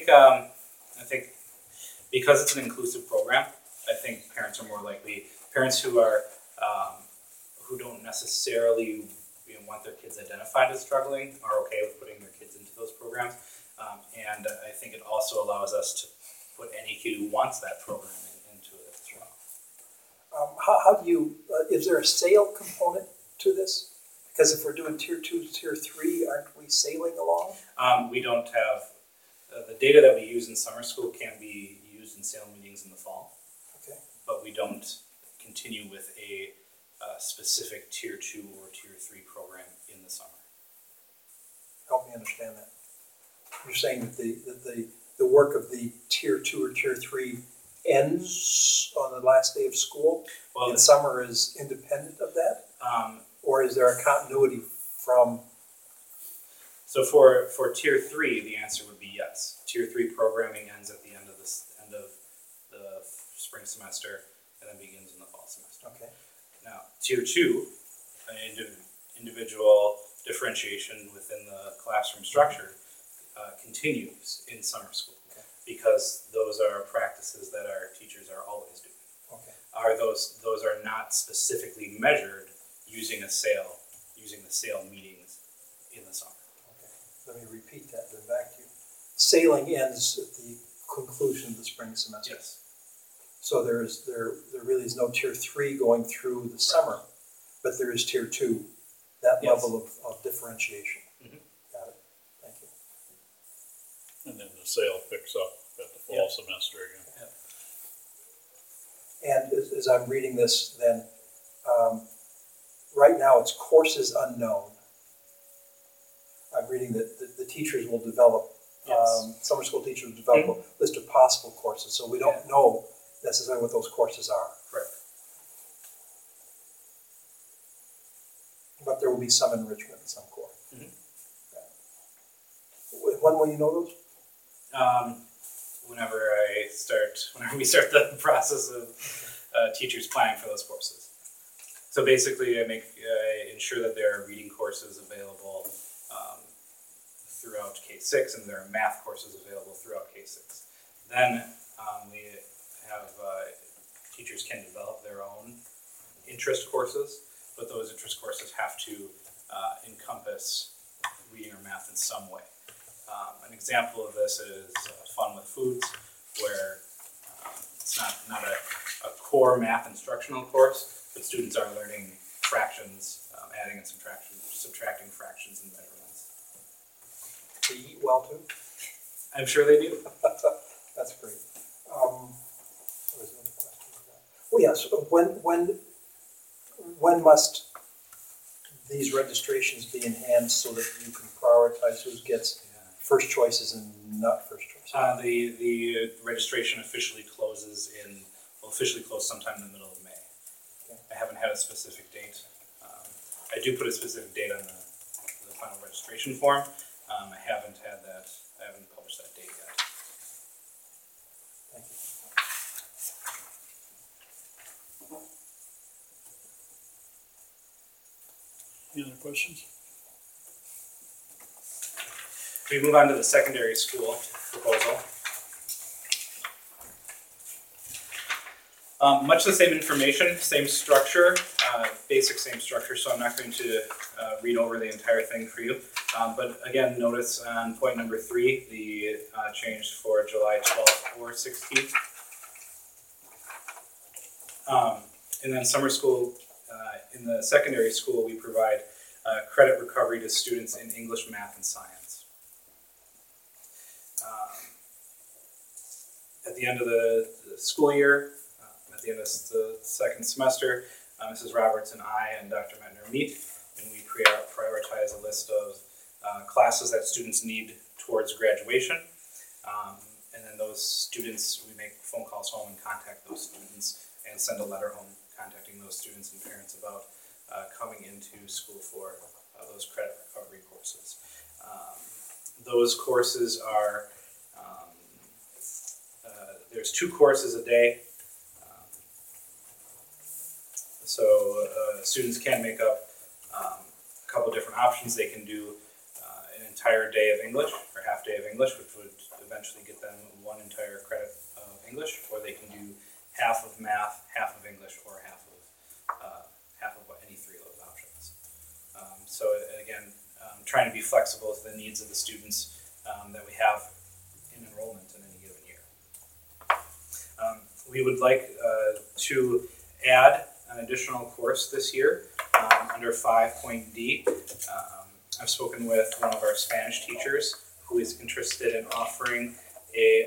Speaker 12: because it's an inclusive program, I think parents are more likely, parents who are who don't necessarily want their kids identified as struggling are okay with putting their kids into those programs. And I think it also allows us to put any kid who wants that program into it as well.
Speaker 1: How do you, is there a sale component to this? Because if we're doing tier 2, tier 3, aren't we sailing along?
Speaker 12: We don't have, the data that we use in summer school can be used in sale meetings in the fall.
Speaker 1: Okay.
Speaker 12: But we don't continue with a specific tier 2 or tier 3 program in the summer.
Speaker 1: Help me understand that. You're saying that the work of the tier 2 or tier 3 ends on the last day of school, and summer is independent of that? Or is there a continuity from?
Speaker 12: So for tier 3, the answer would be yes. Tier 3 programming ends at the end of the spring semester and then begins in the fall semester.
Speaker 1: Okay.
Speaker 12: Now, tier 2, individual differentiation within the classroom structure continues in summer school, because those are practices that our teachers are always doing.
Speaker 1: Okay.
Speaker 12: Those are not specifically measured using the sale meetings in the summer.
Speaker 1: Okay. Let me repeat that, then back to you. Sailing ends at the conclusion of the spring semester.
Speaker 12: Yes.
Speaker 1: So there really is no tier 3 going through the summer, but there is tier 2, that
Speaker 12: Yes.
Speaker 1: level of differentiation.
Speaker 12: Mm-hmm.
Speaker 1: Got it. Thank you.
Speaker 2: And then the sale picks up at the fall semester again.
Speaker 12: Yeah.
Speaker 1: And as I'm reading this, then, right now it's courses unknown. I'm reading that the teachers will develop, summer school teachers will develop a list of possible courses, so we don't know necessarily what those courses are.
Speaker 12: Correct.
Speaker 1: But there will be some enrichment and some core.
Speaker 12: Mhm.
Speaker 1: Yeah. When will you know those?
Speaker 12: Whenever we start the process of teachers planning for those courses. So basically, I ensure that there are reading courses available throughout K-6, and there are math courses available throughout K-6. Then we have teachers can develop their own interest courses, but those interest courses have to encompass reading or math in some way. An example of this is Fun with Foods, where it's not a core math instructional course, but students are learning fractions, adding and subtracting fractions and measurements.
Speaker 1: They eat well too?
Speaker 12: I'm sure they do.
Speaker 1: That's great. What was the other question? Oh yes, when must these registrations be in hand so that you can prioritize who gets first choices and not first choices?
Speaker 12: The registration officially closes sometime in the middle of May.
Speaker 1: Okay.
Speaker 12: I haven't had a specific date. I do put a specific date on the final registration form. I haven't published that date yet.
Speaker 1: Thank you.
Speaker 2: Any other questions?
Speaker 12: We move on to the secondary school proposal. Much the same information, same structure, basic same structure, so I'm not going to read over the entire thing for you. But again, notice on point number 3, the change for July 12th or 16th. And then summer school, in the secondary school, we provide credit recovery to students in English, math, and science. At the end of the school year, at the end of the second semester, Mrs. Roberts and I and Dr. Mettner meet, and we prioritize a list of classes that students need towards graduation. And then those students, we make phone calls home and contact those students and send a letter home contacting those students and parents about coming into school for those credit recovery courses. Those courses are, there's 2 courses a day. So students can make up a couple different options. They can do an entire day of English or half day of English, which would eventually get them 1 entire credit of English, or they can do half of math, half of English, or half of any 3 of those options. So again, trying to be flexible to the needs of the students that we have in enrollment in any given year. We would like to add an additional course this year under 5.D. I've spoken with one of our Spanish teachers who is interested in offering a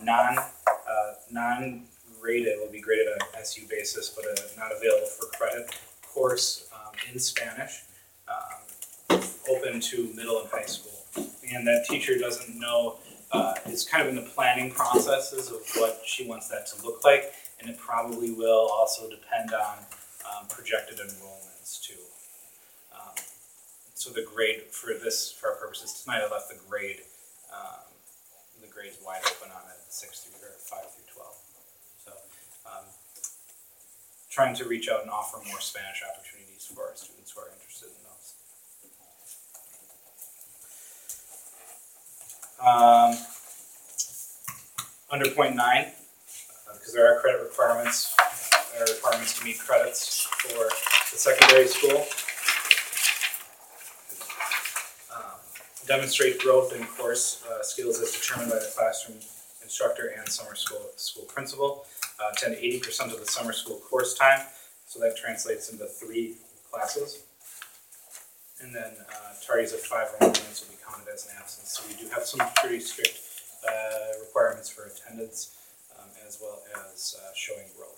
Speaker 12: non-graded, will be graded on an SU basis, but not available for credit course in Spanish, open to middle and high school. And that teacher doesn't know, is kind of in the planning processes of what she wants that to look like, and it probably will also depend on projected enrollments too. So the grade for our purposes tonight, I left the grades wide open on it, 5 through 12. So trying to reach out and offer more Spanish opportunities for our students who are interested in those. Under point 9, because there are credit requirements, to meet credits for the secondary school. Demonstrate growth in course skills as determined by the classroom instructor and summer school principal. Attend 80% of the summer school course time, so that translates into 3 classes. And then tardies of 5 or more minutes will be counted as an absence. So we do have some pretty strict requirements for attendance, as well as showing growth.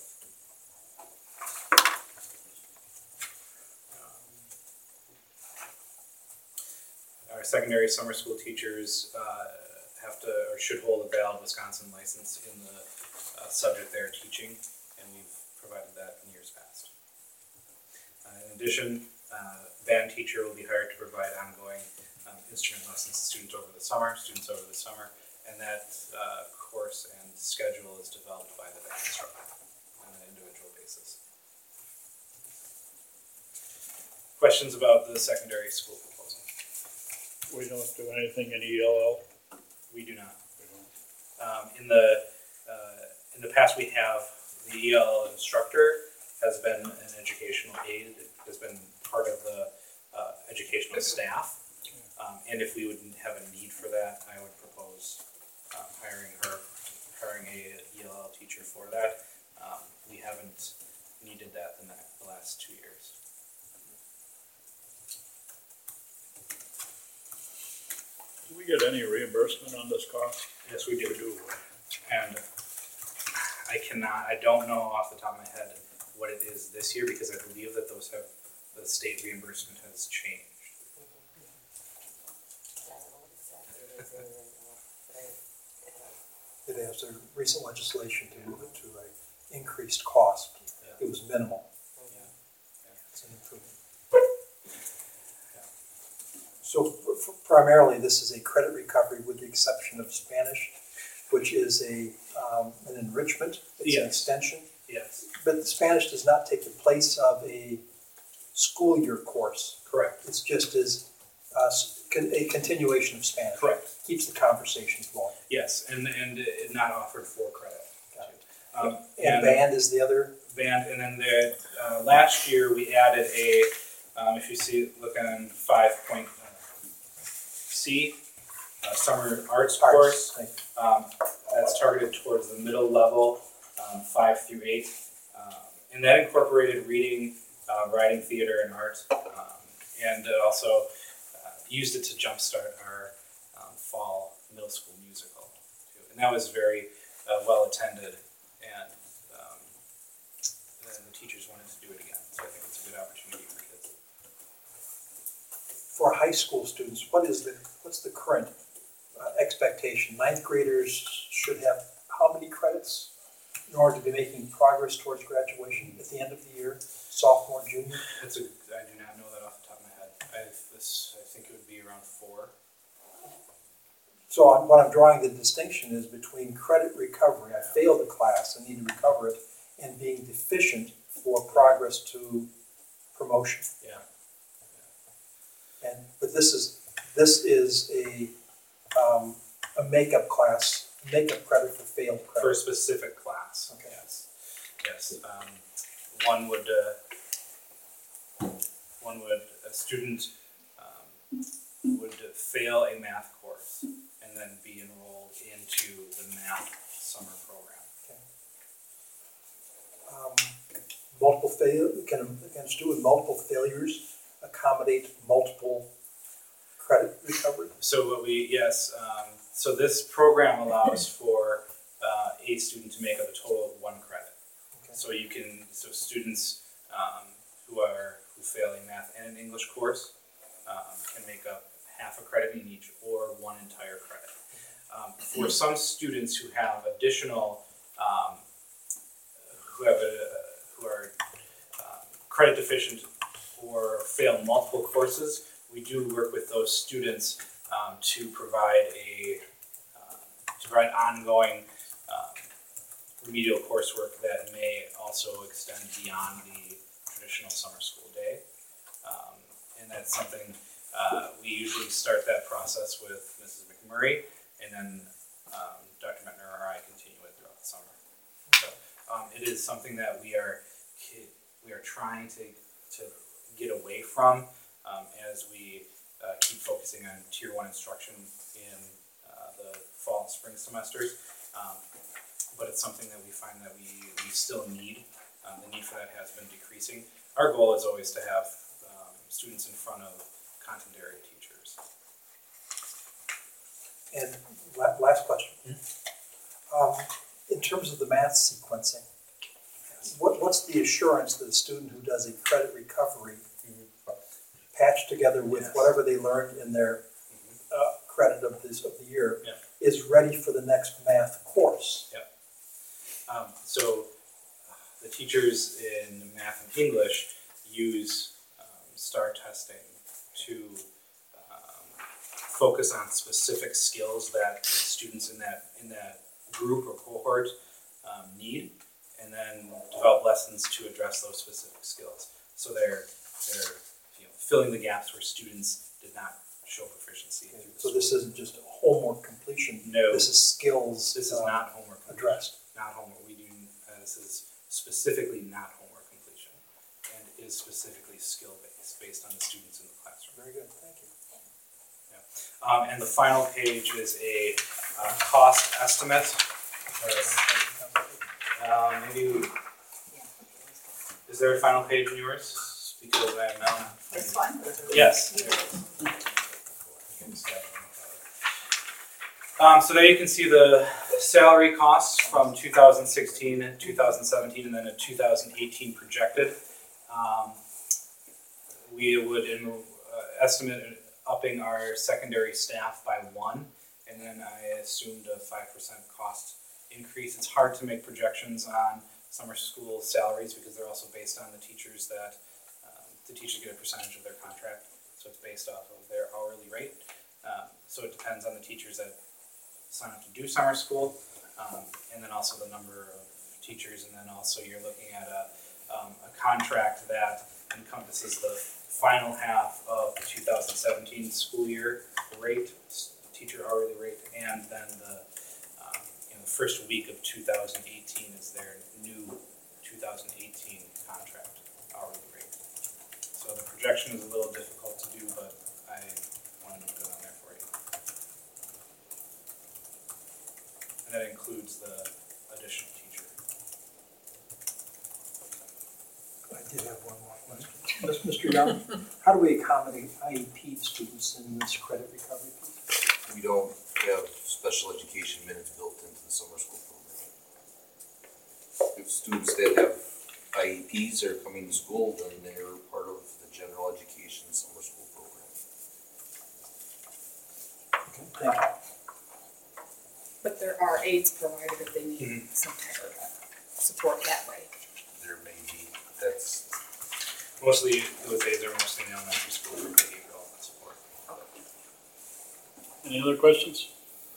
Speaker 12: Our secondary summer school teachers should hold a valid Wisconsin license in the subject they're teaching, and we've provided that in years past. In addition, Band teacher will be hired to provide ongoing instrument lessons to students over the summer, and that course and schedule is developed by the band instructor on an individual basis. Questions about the secondary school proposal?
Speaker 2: We don't do anything in ELL.
Speaker 12: We do not. In the past, we have the ELL instructor has been an educational aide, has been part of the educational staff. And if we would have a need for that, I would propose hiring a ELL teacher for that. We haven't needed that in the last 2 years.
Speaker 2: Do we get any reimbursement on this cost?
Speaker 12: Yes, we do. And I don't know off the top of my head what it is this year, because I believe that the state reimbursement has changed.
Speaker 1: It has a recent legislation to move it to a increased cost. It was minimal. It's an improvement. So primarily, this is a credit recovery with the exception of Spanish, which is an enrichment. It's an extension.
Speaker 12: Yes.
Speaker 1: But the Spanish does not take the place of a school year course.
Speaker 12: Correct.
Speaker 1: It's just as a continuation of Spanish.
Speaker 12: Correct.
Speaker 1: Keeps the conversation flowing.
Speaker 12: Yes, and not offered for credit.
Speaker 1: And band is the other?
Speaker 12: Band, and then last year we added a, if you see, look on 5.C, summer arts course. That's targeted towards the middle level, 5 through 8. And that incorporated reading, writing, theater, and art. And also used it to jumpstart our fall middle school musical too. And that was very well attended, and the teachers wanted to do it again. So I think it's a good opportunity for kids.
Speaker 1: For high school students, what's the current expectation? Ninth graders should have how many credits in order to be making progress towards graduation at the end of the year? Sophomore, junior?
Speaker 12: I do not know that off the top of my head. I think it would be around 4.
Speaker 1: So what I'm drawing the distinction is between credit recovery, I failed a class, I need to recover it, and being deficient for progress to promotion.
Speaker 12: Yeah.
Speaker 1: But this is a makeup class, makeup credit for failed credit.
Speaker 12: For a specific class.
Speaker 1: Okay.
Speaker 12: Yes. A student would fail a math course and then be enrolled into the math summer program.
Speaker 1: Multiple failure, can a student with multiple failures accommodate multiple credit recovery?
Speaker 12: So so this program allows for a student to make up a total of 1 credit.
Speaker 1: Okay.
Speaker 12: So students who fail a math and an English course can make up half a credit in each or 1 entire credit. For some students who have additional, who are credit deficient or fail multiple courses, we do work with those students to provide ongoing remedial coursework that may also extend beyond the traditional summer school day. And that's something we usually start that process with Mrs. McMurray, and then Dr. Mettner or I continue it throughout the summer. So it is something that we are trying to get away from as we keep focusing on Tier 1 instruction in the fall and spring semesters. But it's something that we find that we still need. The need for that has been decreasing. Our goal is always to have students in front of content area teachers.
Speaker 1: And last question. In terms of the math sequencing, what's the assurance that a student who does a credit recovery patched together with whatever they learned in their credit of the year is ready for the next math course?
Speaker 12: Yep. So the teachers in math and English use STAR testing to focus on specific skills that students in that group or cohort need, and then develop lessons to address those specific skills. So they're filling the gaps where students did not show proficiency.
Speaker 1: So this isn't just homework completion.
Speaker 12: No.
Speaker 1: This is skills.
Speaker 12: This is not homework
Speaker 1: addressed.
Speaker 12: Not homework. This is specifically not homework completion, and is specifically skill based on the students in the classroom.
Speaker 1: Very good. Thank you.
Speaker 12: And the final page is a cost estimate. Is there a final page in yours? Because I am now.
Speaker 4: This one?
Speaker 12: Yes. So there you can see the salary costs from 2016 and 2017, and then a 2018 projected. We would estimate upping our secondary staff by 1, and then I assumed a 5% cost increase. It's hard to make projections on summer school salaries because they're also based on the teachers that the teachers get a percentage of their contract, so it's based off of their hourly rate. So it depends on the teachers that sign up to do summer school, and then also the number of teachers, and then also you're looking at a contract that encompasses the final half of the 2017 school year rate, teacher hourly rate, and then the first week of 2018 is their new 2018 contract hourly rate. So the projection is a little difficult to do, but I wanted to put it on there for you. And that includes the additional teacher.
Speaker 1: I did have one more question. Mr. Young, how do we accommodate IEP students in this credit recovery piece?
Speaker 10: We don't have special education minutes built into the summer school program. If students that have IEPs are coming to school, then they're part of the general education summer school program.
Speaker 1: Okay, thank you.
Speaker 3: But there are aids provided if they need some type of support that way.
Speaker 10: There may be, that's.
Speaker 12: Mostly, those aids are mostly in elementary school for behavioral support.
Speaker 2: Any other questions?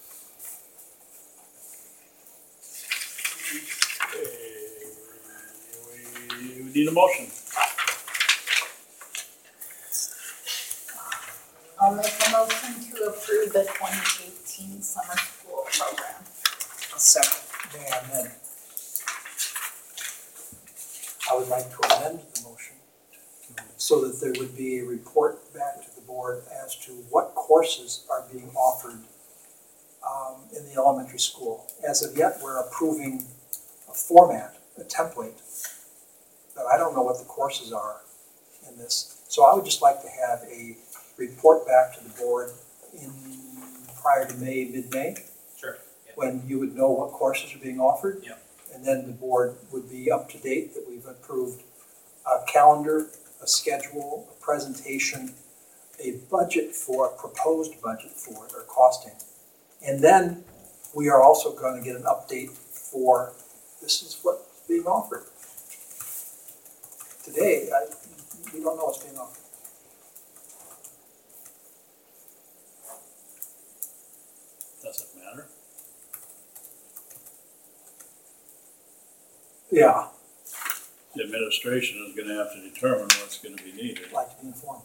Speaker 2: We need a motion.
Speaker 4: I'll make a motion to approve the 2018 summer school program.
Speaker 5: Second.
Speaker 1: May I amend? I would like to amend the motion so that there would be a report back to the board as to what courses are being offered in the elementary school. As of yet, we're approving a format, a template, but I don't know what the courses are in this. So I would just like to have a report back to the board prior to mid-May.
Speaker 12: Sure. Yeah.
Speaker 1: When you would know what courses are being offered.
Speaker 12: Yeah.
Speaker 1: And then the board would be up to date that we've approved a calendar, a schedule, a presentation, a proposed budget for it, or costing. And then we are also going to get an update for this is what's being offered. Today, we don't know what's being offered.
Speaker 2: Does it matter?
Speaker 1: Yeah,
Speaker 2: The administration is gonna have to determine what's gonna be needed.
Speaker 1: I'd like to be informed.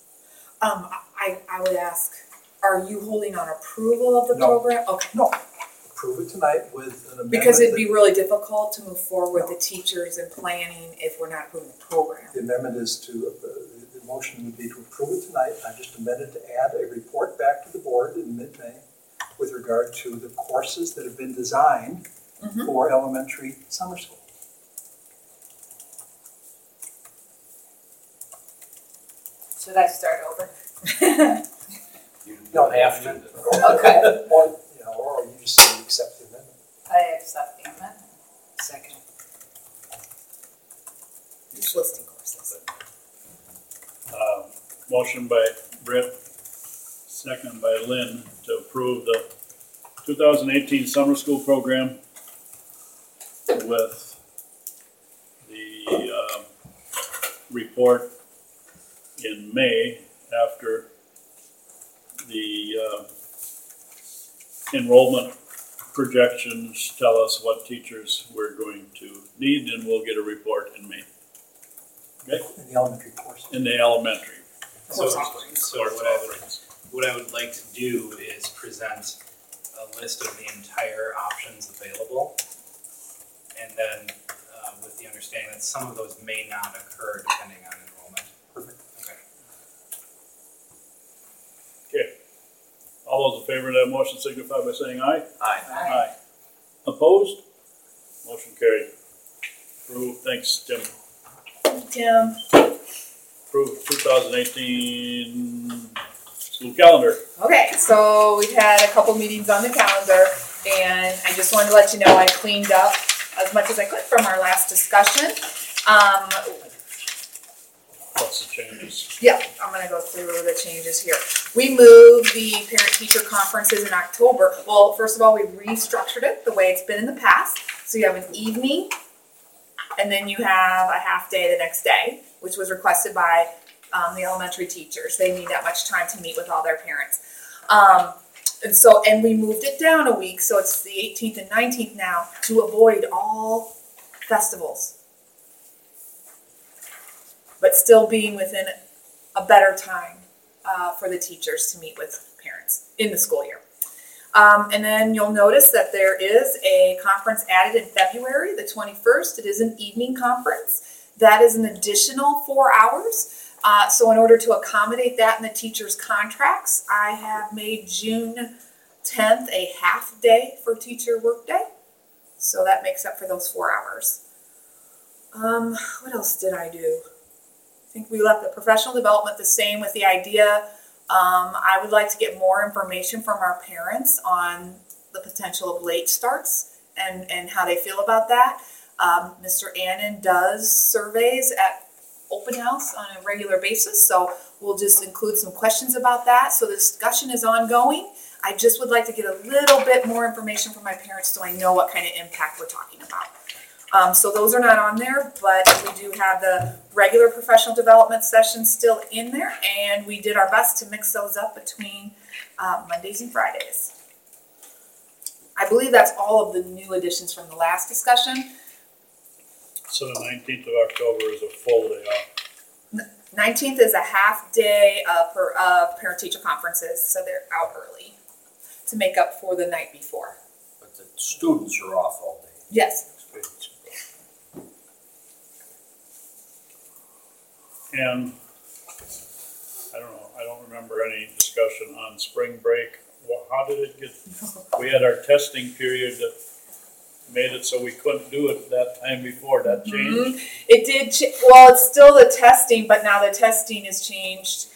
Speaker 3: I would ask, are you holding on approval of the
Speaker 1: No.
Speaker 3: program? Okay.
Speaker 1: No, approve it tonight with an amendment.
Speaker 3: Because it'd be really difficult to move forward with the teachers and planning if we're not approving the program.
Speaker 1: The amendment is the motion would be to approve it tonight. I just amended to add a report back to the board in mid-May with regard to the courses that have been designed for elementary summer school.
Speaker 4: Should I start over?
Speaker 10: You
Speaker 1: No,
Speaker 10: don't have to.
Speaker 4: Okay.
Speaker 1: Or you just say you accept the amendment.
Speaker 4: I accept the amendment.
Speaker 5: Second.
Speaker 3: Just listing courses.
Speaker 2: Motion by Britt, second by Lynn, to approve the 2018 summer school program with the report in May after the enrollment projections tell us what teachers we're going to need, and we'll get a report in May. Okay?
Speaker 1: In the elementary course.
Speaker 2: In the elementary.
Speaker 12: So what I would like to do is present a list of the entire options available. And then with the understanding that some of those may not occur depending on enrollment.
Speaker 1: Perfect.
Speaker 2: Okay. All those in favor of that motion signify by saying aye.
Speaker 7: Aye.
Speaker 2: Aye. Opposed? Motion carried. Approved. Thanks, Tim.
Speaker 3: Tim.
Speaker 2: Approved 2018 school calendar.
Speaker 3: Okay, so we've had a couple meetings on the calendar, and I just wanted to let you know I cleaned up as much as I could from our last discussion.
Speaker 2: What's the changes?
Speaker 3: Yeah, I'm gonna go through the changes here. We moved the parent-teacher conferences in October. Well, first of all, we restructured it the way it's been in the past. So you have an evening, and then you have a half day the next day, which was requested by the elementary teachers. They need that much time to meet with all their parents. And we moved it down a week, so it's the 18th and 19th now, to avoid all festivals, but still being within a better time for the teachers to meet with parents in the school year. And then you'll notice that there is a conference added in February, the 21st. It is an evening conference. That is an additional 4 hours. So in order to accommodate that in the teachers' contracts, I have made June 10th a half day for teacher workday. So that makes up for those 4 hours. What else did I do? I think we left the professional development the same with the idea. I would like to get more information from our parents on the potential of late starts and how they feel about that. Mr. Annan does surveys at open house on a regular basis, so we'll just include some questions about that. So the discussion is ongoing. I just would like to get a little bit more information from my parents so I know what kind of impact we're talking about. So those are not on there, but we do have the regular professional development sessions still in there, and we did our best to mix those up between Mondays and Fridays. I believe that's all of the new additions from the last discussion.
Speaker 2: So the 19th of October is a full day off.
Speaker 3: 19th is a half day of parent-teacher conferences, so they're out early to make up for the night before.
Speaker 7: But the students are off all day.
Speaker 3: Yes.
Speaker 2: And I don't remember any discussion on spring break. Well, how did it get, we had our testing period that made it so we couldn't do it that time before. That changed?
Speaker 3: It did, well, it's still the testing, but now the testing is changed.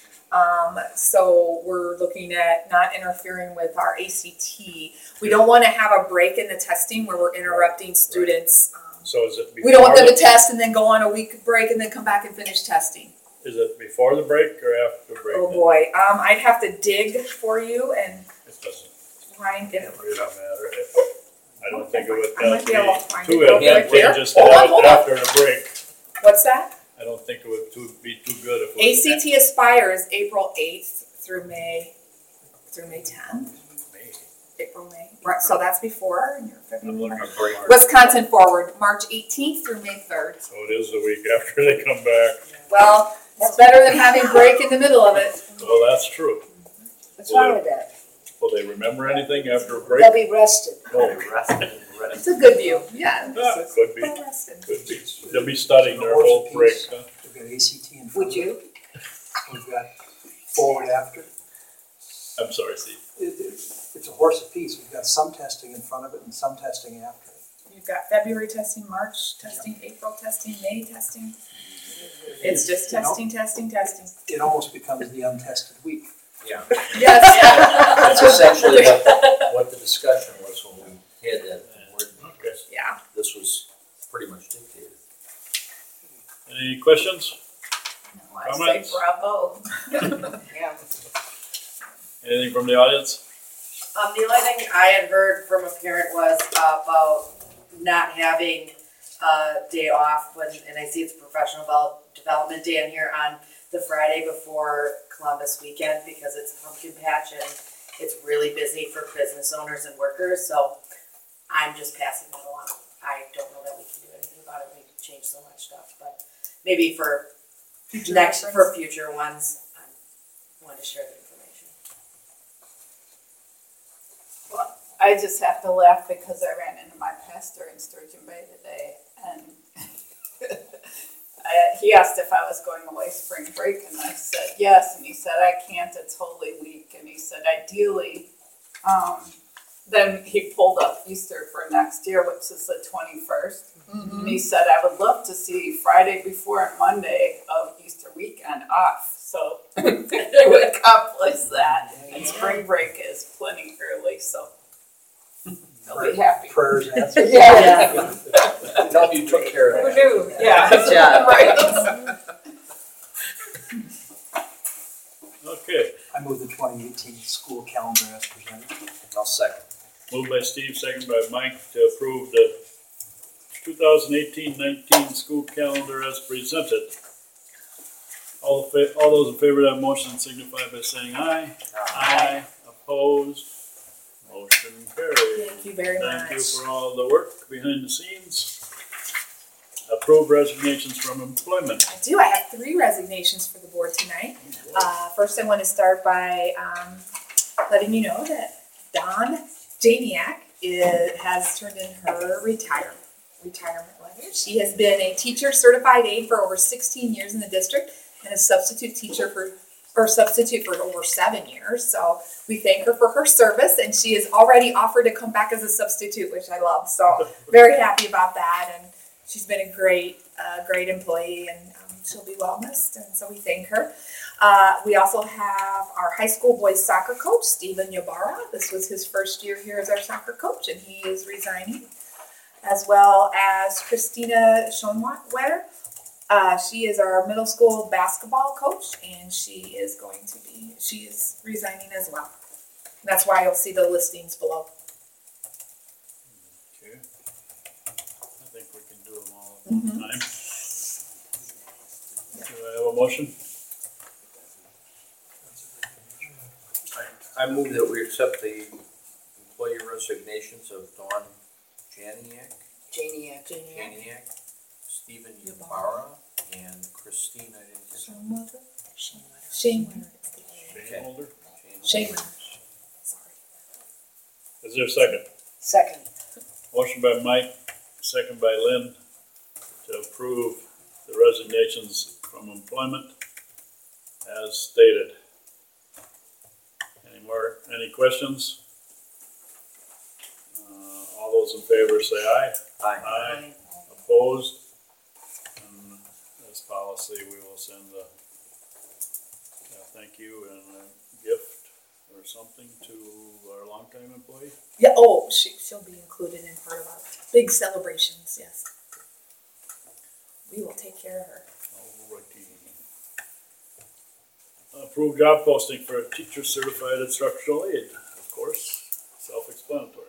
Speaker 3: So we're looking at not interfering with our ACT. We don't want to have a break in the testing where we're interrupting students.
Speaker 2: So is it before
Speaker 3: we don't want them to test and then go on a week break and then come back and finish testing.
Speaker 2: Is it before the break or after the break?
Speaker 3: Oh boy, I'd have to dig for you and
Speaker 2: It doesn't
Speaker 3: try and get it.
Speaker 2: really matter. I don't think it would
Speaker 3: I might be able to find
Speaker 2: too
Speaker 3: it real quick here.
Speaker 2: advantageous to have it after the break.
Speaker 3: What's that?
Speaker 2: I don't think it would be too good if it was
Speaker 3: ACT Aspire is April 8th through May 10th. April, May. Right, so that's before in your February. Wisconsin Forward, March 18th through May 3rd.
Speaker 2: So it is the week after they come back.
Speaker 3: Well, it's better than having break in the middle of it.
Speaker 2: Well, that's true.
Speaker 5: What's wrong with that?
Speaker 2: Will they remember anything after a break?
Speaker 5: They'll be rested.
Speaker 3: It's a good view, yeah.
Speaker 2: Could be.
Speaker 3: Well rested.
Speaker 2: Could be. They'll be studying their whole break, huh?
Speaker 1: We've got ACT in front
Speaker 5: Would
Speaker 1: of
Speaker 5: you?
Speaker 1: it. We've got forward after.
Speaker 2: I'm sorry, Steve.
Speaker 1: It's a horse apiece. We've got some testing in front of it and some testing after it.
Speaker 3: You've got February testing, March testing, April testing, May testing. It's just testing.
Speaker 1: It almost becomes the untested week.
Speaker 7: Yeah.
Speaker 3: Yes.
Speaker 7: That's essentially what the discussion was when we had that word.
Speaker 3: Yeah.
Speaker 7: This was pretty much dictated.
Speaker 2: Any questions?
Speaker 4: I say
Speaker 2: Comments?
Speaker 4: bravo.
Speaker 11: Yeah.
Speaker 2: Anything from the audience?
Speaker 11: The only thing I had heard from a parent was about not having a day off when, and I see it's a professional development day on here on the Friday before Columbus weekend because it's a pumpkin patch and it's really busy for business owners and workers, so I'm just passing that along. I don't know that we can do anything about it, we can change so much stuff, but maybe for future ones, I wanted to share the information.
Speaker 4: Well, I just have to laugh because I ran into my pastor in Sturgeon Bay today, and he asked if I was going away spring break, and I said yes, and he said I can't, it's Holy Week, and he said ideally, then he pulled up Easter for next year, which is the 21st, and he said I would love to see Friday before and Monday of Easter weekend off, so it would accomplish that, and spring break is plenty early, so they'll be happy.
Speaker 1: Prayers answered.
Speaker 11: Yeah.
Speaker 7: Tell you took care of that.
Speaker 4: Who yeah.
Speaker 8: Good job.
Speaker 4: Right.
Speaker 2: Okay,
Speaker 1: I move the 2018 school calendar as presented.
Speaker 7: I'll second.
Speaker 2: moved by Steve, second by Mike to approve the 2018-19 school calendar as presented. All those in favor of that motion signify by saying aye. Aye. Opposed? Motion carried.
Speaker 3: Thank you very much.
Speaker 2: Thank you for all the work behind the scenes. Approve resignations from employment.
Speaker 3: I do. I have 3 resignations for the board tonight. First, I want to start by letting you know that Dawn Janiak has turned in her retirement letter. She has been a teacher certified aide for over 16 years in the district and a substitute for over 7 years. So we thank her for her service, and she has already offered to come back as a substitute, which I love. So very happy about that, and she's been a great employee, and she'll be well missed, and so we thank her. We also have our high school boys soccer coach, Stephen Yabara. This was his first year here as our soccer coach, and he is resigning, as well as Christina Schoenwetter. She is our middle school basketball coach, and she is resigning as well. That's why you'll see the listings below.
Speaker 2: Okay. I think we can do them all at one time. Do I have a motion?
Speaker 7: I move that we accept the employee resignations of Dawn Janiak, Stephen Ybarra, and Christina.
Speaker 3: Shane
Speaker 2: Holder.
Speaker 3: Sorry.
Speaker 2: Is there a second?
Speaker 5: Second.
Speaker 2: Motion by Mike, second by Lynn, to approve the resignations from employment as stated. Any questions? All those in favor say aye.
Speaker 7: Aye.
Speaker 2: Opposed? And as policy, we will send a thank you and a gift or something to our longtime employee.
Speaker 3: Yeah. She'll be included in part of our big celebrations. Yes. We will take care of her.
Speaker 2: Alrighty. Approved job posting for a teacher certified instructional aide, of course, self-explanatory.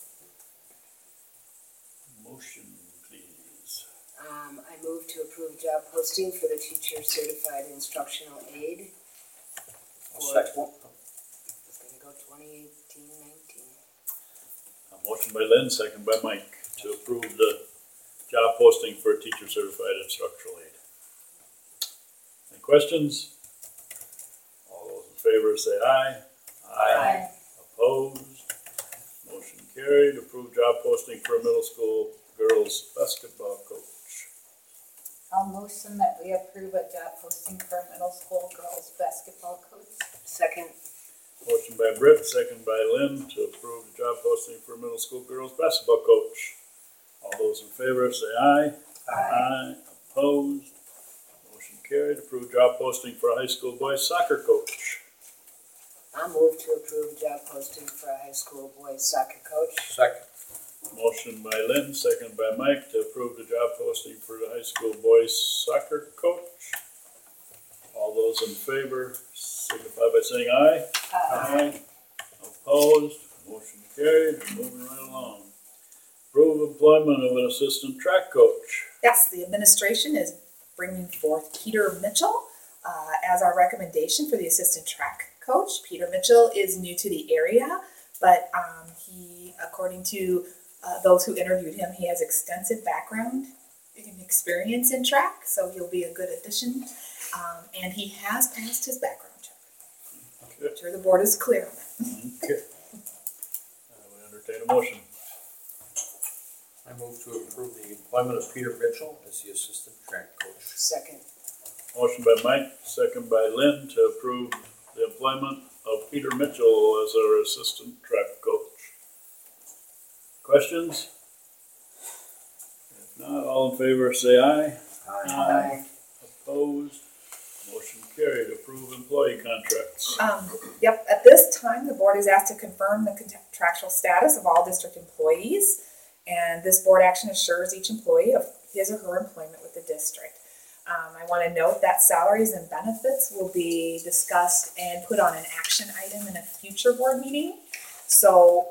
Speaker 2: Motion, please.
Speaker 5: I move to approve job posting for the teacher certified instructional aide.
Speaker 7: Second.
Speaker 5: It's gonna go 2018-19.
Speaker 2: A motion by Lynn, second by Mike, to approve the job posting for a teacher certified instructional aide. Any questions? All those in favor say aye.
Speaker 3: Aye.
Speaker 2: Opposed? Motion carried. Approved job posting for a middle school girls basketball coach.
Speaker 4: I'll motion that we approve a job posting for a middle school girls basketball coach.
Speaker 5: Second.
Speaker 2: Motion by Britt, second by Lynn, to approve the job posting for a middle school girls basketball coach. All those in favor say aye. Aye. Opposed? Motion carried. Approved job posting for a high school boys soccer coach.
Speaker 5: I move to approve job posting for a high school boys soccer coach.
Speaker 7: Second.
Speaker 2: Motion by Lynn, second by Mike, to approve the job posting for the high school boys soccer coach. All those in favor signify by saying aye. Aye. Opposed? Motion carried. Moving right along. Approve employment of an assistant track coach.
Speaker 3: Yes, the administration is bringing forth Peter Mitchell as our recommendation for the assistant track coach. Peter Mitchell is new to the area, but he, according to those who interviewed him, he has extensive background and experience in track, so he'll be a good addition. And he has passed his background check.
Speaker 2: Okay.
Speaker 3: I'm sure the board is clear on that.
Speaker 2: Okay. I would entertain a motion.
Speaker 7: I move to approve the employment of Peter Mitchell as the assistant track coach.
Speaker 5: Second.
Speaker 2: Motion by Mike, second by Lynn to approve the employment of Peter Mitchell as our assistant track coach. Questions? If not, all in favor say aye.
Speaker 5: Aye.
Speaker 2: Opposed? Motion carried. Approve employee contracts.
Speaker 3: Yep, at this time, the board is asked to confirm the contractual status of all district employees, and this board action assures each employee of his or her employment with the district. I want to note that salaries and benefits will be discussed and put on an action item in a future board meeting. So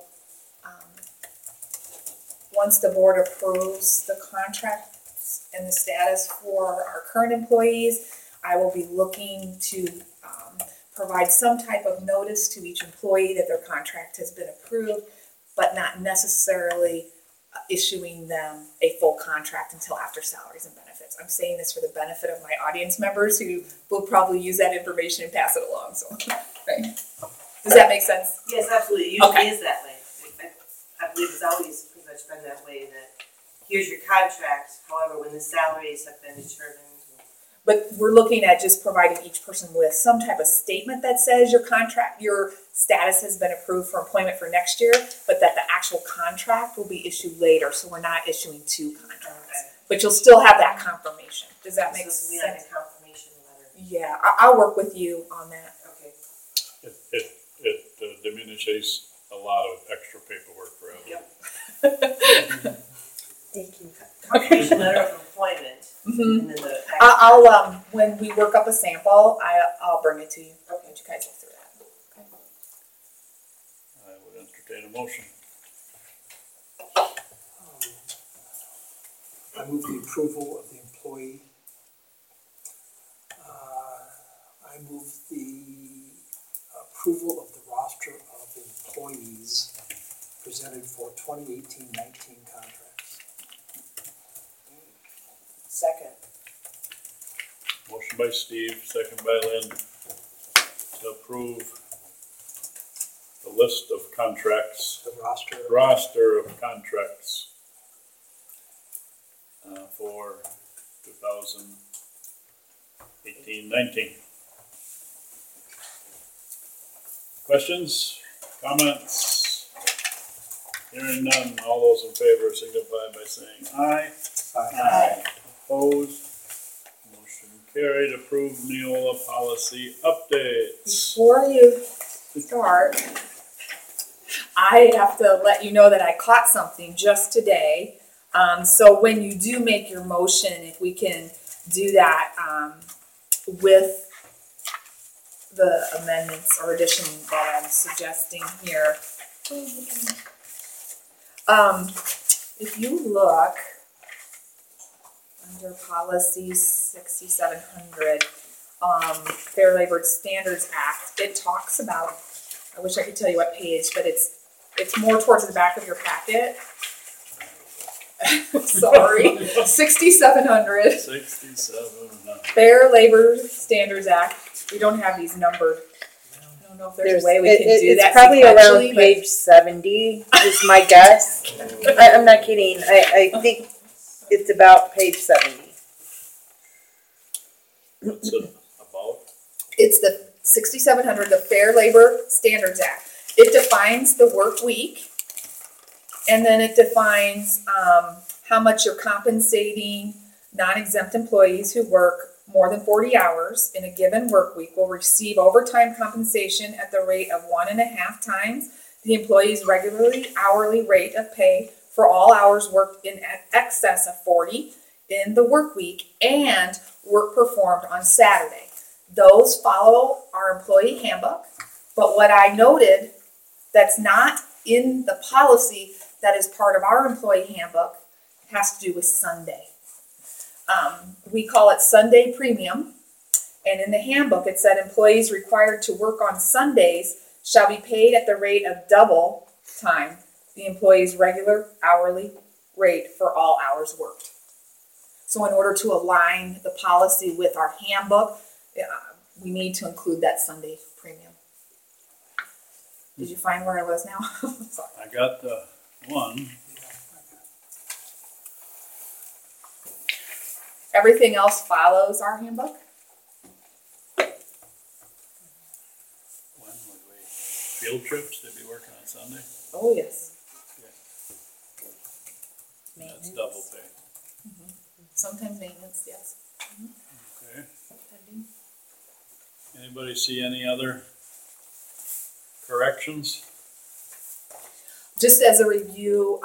Speaker 3: once the board approves the contracts and the status for our current employees, I will be looking to provide some type of notice to each employee that their contract has been approved, but not necessarily issuing them a full contract until after salaries and benefits. I'm saying this for the benefit of my audience members who will probably use that information and pass it along. So, right. Does that make sense?
Speaker 11: Yes, absolutely. It usually
Speaker 3: Okay.
Speaker 11: is that way. I believe it's always pretty much been that way, that here's your contract, however, when the salaries have been determined.
Speaker 3: But we're looking at just providing each person with some type of statement that says your status has been approved for employment for next year, but that the actual contract will be issued later, so we're not issuing two contracts.
Speaker 11: Okay.
Speaker 3: But you'll still have that confirmation. Does that make
Speaker 11: So we have
Speaker 3: sense?
Speaker 11: a confirmation letter.
Speaker 3: Yeah, I'll work with you on that.
Speaker 11: Okay.
Speaker 2: It diminishes a lot of extra paperwork for everyone.
Speaker 11: Yep.
Speaker 5: Thank you.
Speaker 11: Confirmation letter of employment,
Speaker 3: Mhm.
Speaker 11: and then the.
Speaker 3: I'll when we work up a sample, I'll bring it to you. Okay, you guys look through that. Okay.
Speaker 2: I would entertain a motion.
Speaker 1: I move the approval of the employee. I move the approval of the roster of employees presented for 2018-19 contracts.
Speaker 5: Second.
Speaker 2: Motion by Steve, second by Lynn, to approve the list of contracts,
Speaker 1: The
Speaker 2: roster of contracts for 2018-19. Questions, comments? Hearing none, all those in favor signify by saying aye.
Speaker 5: Aye.
Speaker 2: Opposed? Motion carried. Approved Neola policy updates.
Speaker 3: Before you start, I have to let you know that I caught something just today. So when you do make your motion, if we can do that with the amendments or addition that I'm suggesting here. If you look under policy 6700, Fair Labor Standards Act, it talks about, I wish I could tell you what page, but it's more towards the back of your packet. Sorry, 6700.
Speaker 2: 67.
Speaker 3: Fair Labor Standards Act. We don't have these numbered. I don't know if there's a way we can do
Speaker 8: it's
Speaker 3: that.
Speaker 8: probably around
Speaker 3: sequentially, but-
Speaker 8: page 70 is my guess. I'm not kidding. I think it's about page 70.
Speaker 2: What's it about?
Speaker 3: It's the 6700, the Fair Labor Standards Act. It defines the work week, and then it defines how much you're compensating non-exempt employees who work more than 40 hours in a given work week will receive overtime compensation at the rate of 1.5 times the employee's regularly hourly rate of pay for all hours worked in excess of 40 in the work week and work performed on Saturday. Those follow our employee handbook, but what I noted that's not in the policy that is part of our employee handbook has to do with Sunday. We call it Sunday premium, And in the handbook, it said employees required to work on Sundays shall be paid at the rate of double time the employee's regular hourly rate for all hours worked. So in order to align the policy with our handbook, we need to include that Sunday premium. Did you find where I was now? Sorry.
Speaker 2: I got the one.
Speaker 3: Everything else follows our handbook.
Speaker 2: When would we, field trips, they'd be working on Sunday?
Speaker 3: Oh, yes.
Speaker 2: That's double pay.
Speaker 3: Sometimes maintenance, yes.
Speaker 2: Okay. Anybody see any other corrections?
Speaker 3: Just as a review,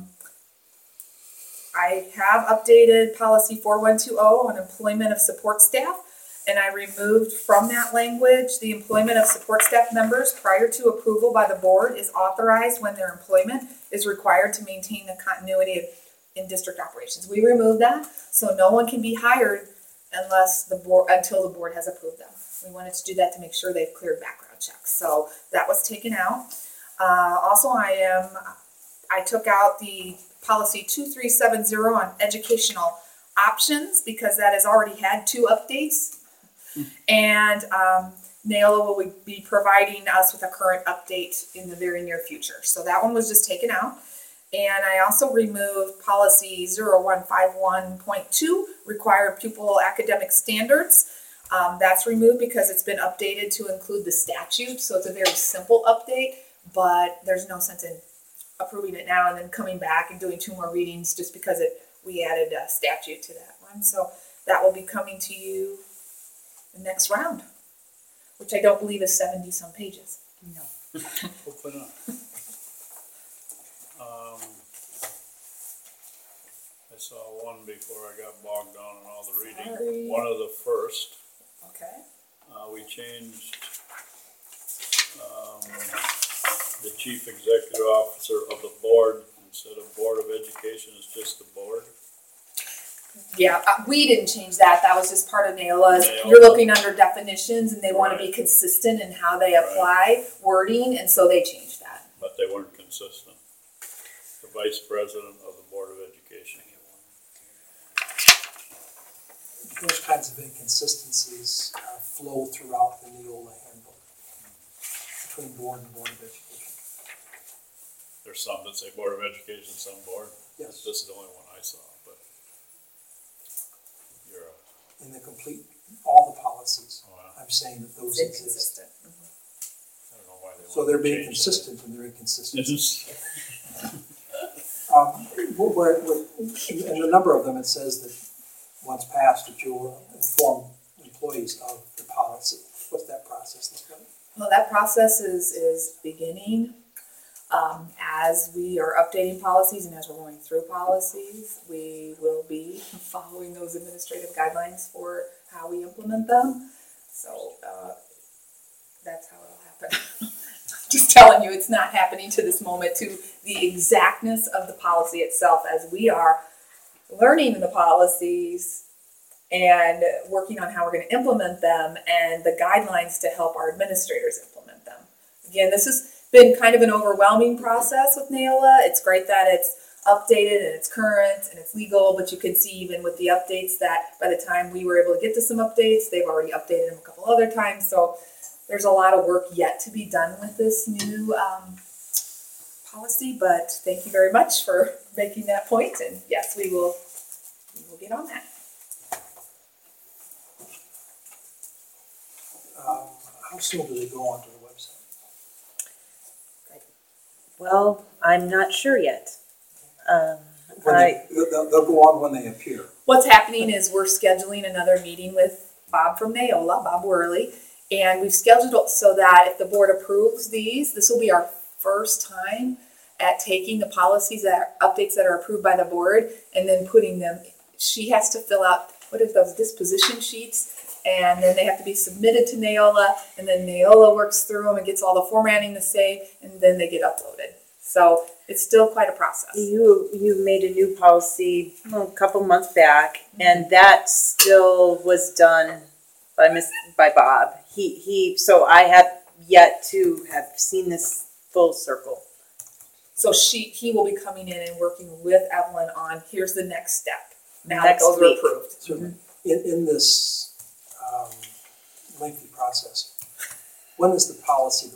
Speaker 3: I have updated policy 4120 on employment of support staff, and I removed from that language the employment of support staff members prior to approval by the board is authorized when their employment is required to maintain the continuity in district operations. We removed that, so no one can be hired until the board has approved them. We wanted to do that to make sure they've cleared background checks. So that was taken out. Also, I took out the policy 2370 on educational options because that has already had 2 updates. And NAOLA will be providing us with a current update in the very near future. So that one was just taken out. And I also removed policy 0151.2, required pupil academic standards. That's removed because it's been updated to include the statute. So it's a very simple update, but there's no sense in approving it now and then coming back and doing 2 more readings just because we added a statute to that one. So that will be coming to you the next round, which I don't believe is 70 some pages. No.
Speaker 2: Open up. I saw one before I got bogged down in all the reading.
Speaker 3: Sorry.
Speaker 2: One of the first.
Speaker 3: Okay.
Speaker 2: We changed the chief executive officer of the board instead of Board of Education, it's just the board.
Speaker 3: Yeah, we didn't change that. That was just part of NAOLA's. You're looking under definitions and they want to be consistent in how they apply wording, and so they changed that.
Speaker 2: But they weren't consistent. The vice president of the Board of Education.
Speaker 1: Those kinds of inconsistencies flow throughout the NEOLA handbook between board and Board of Education.
Speaker 2: There's some that say Board of Education, some board.
Speaker 1: Yes.
Speaker 2: This is the only one I saw, but you're
Speaker 1: In the complete, all the policies, I'm saying that those
Speaker 3: It's
Speaker 1: exist.
Speaker 3: inconsistent.
Speaker 2: I don't know why they
Speaker 1: So
Speaker 2: want
Speaker 1: they're
Speaker 2: to
Speaker 1: being
Speaker 2: change
Speaker 1: consistent in their inconsistencies.
Speaker 2: It.
Speaker 1: In a number of them, it says that once passed, that you will inform employees of the policy. What's that process look like?
Speaker 3: Well, that process is beginning. As we are updating policies and as we're going through policies, we will be following those administrative guidelines for how we implement them. So that's how it'll happen. Just telling you, it's not happening to this moment to the exactness of the policy itself as we are learning the policies and working on how we're going to implement them and the guidelines to help our administrators implement them. Again, this has been kind of an overwhelming process with NAOLA. It's great that it's updated and it's current and it's legal, but you can see even with the updates that by the time we were able to get to some updates, they've already updated them a couple other times. So there's a lot of work yet to be done with this new policy, but thank you very much for making that point. And yes, we will get on that.
Speaker 1: How soon do they go onto the website?
Speaker 8: Well, I'm not sure yet.
Speaker 1: They'll go on when they appear.
Speaker 3: What's happening is we're scheduling another meeting with Bob from NAOLA, Bob Worley, and we've scheduled it so that if the board approves these, this will be our first time at taking the policies updates that are approved by the board and then putting them. She has to fill out those disposition sheets, and then they have to be submitted to NAOLA, and then NAOLA works through them and gets all the formatting to say, and then they get uploaded. So it's still quite a process.
Speaker 8: You made a new policy a couple months back, and that still was done by Bob. So I have yet to have seen this full circle.
Speaker 3: So he will be coming in and working with Evelyn on, here's the next step. Now that
Speaker 8: Next
Speaker 3: those
Speaker 8: week.
Speaker 3: are approved.
Speaker 1: So in this lengthy process, when is the policy?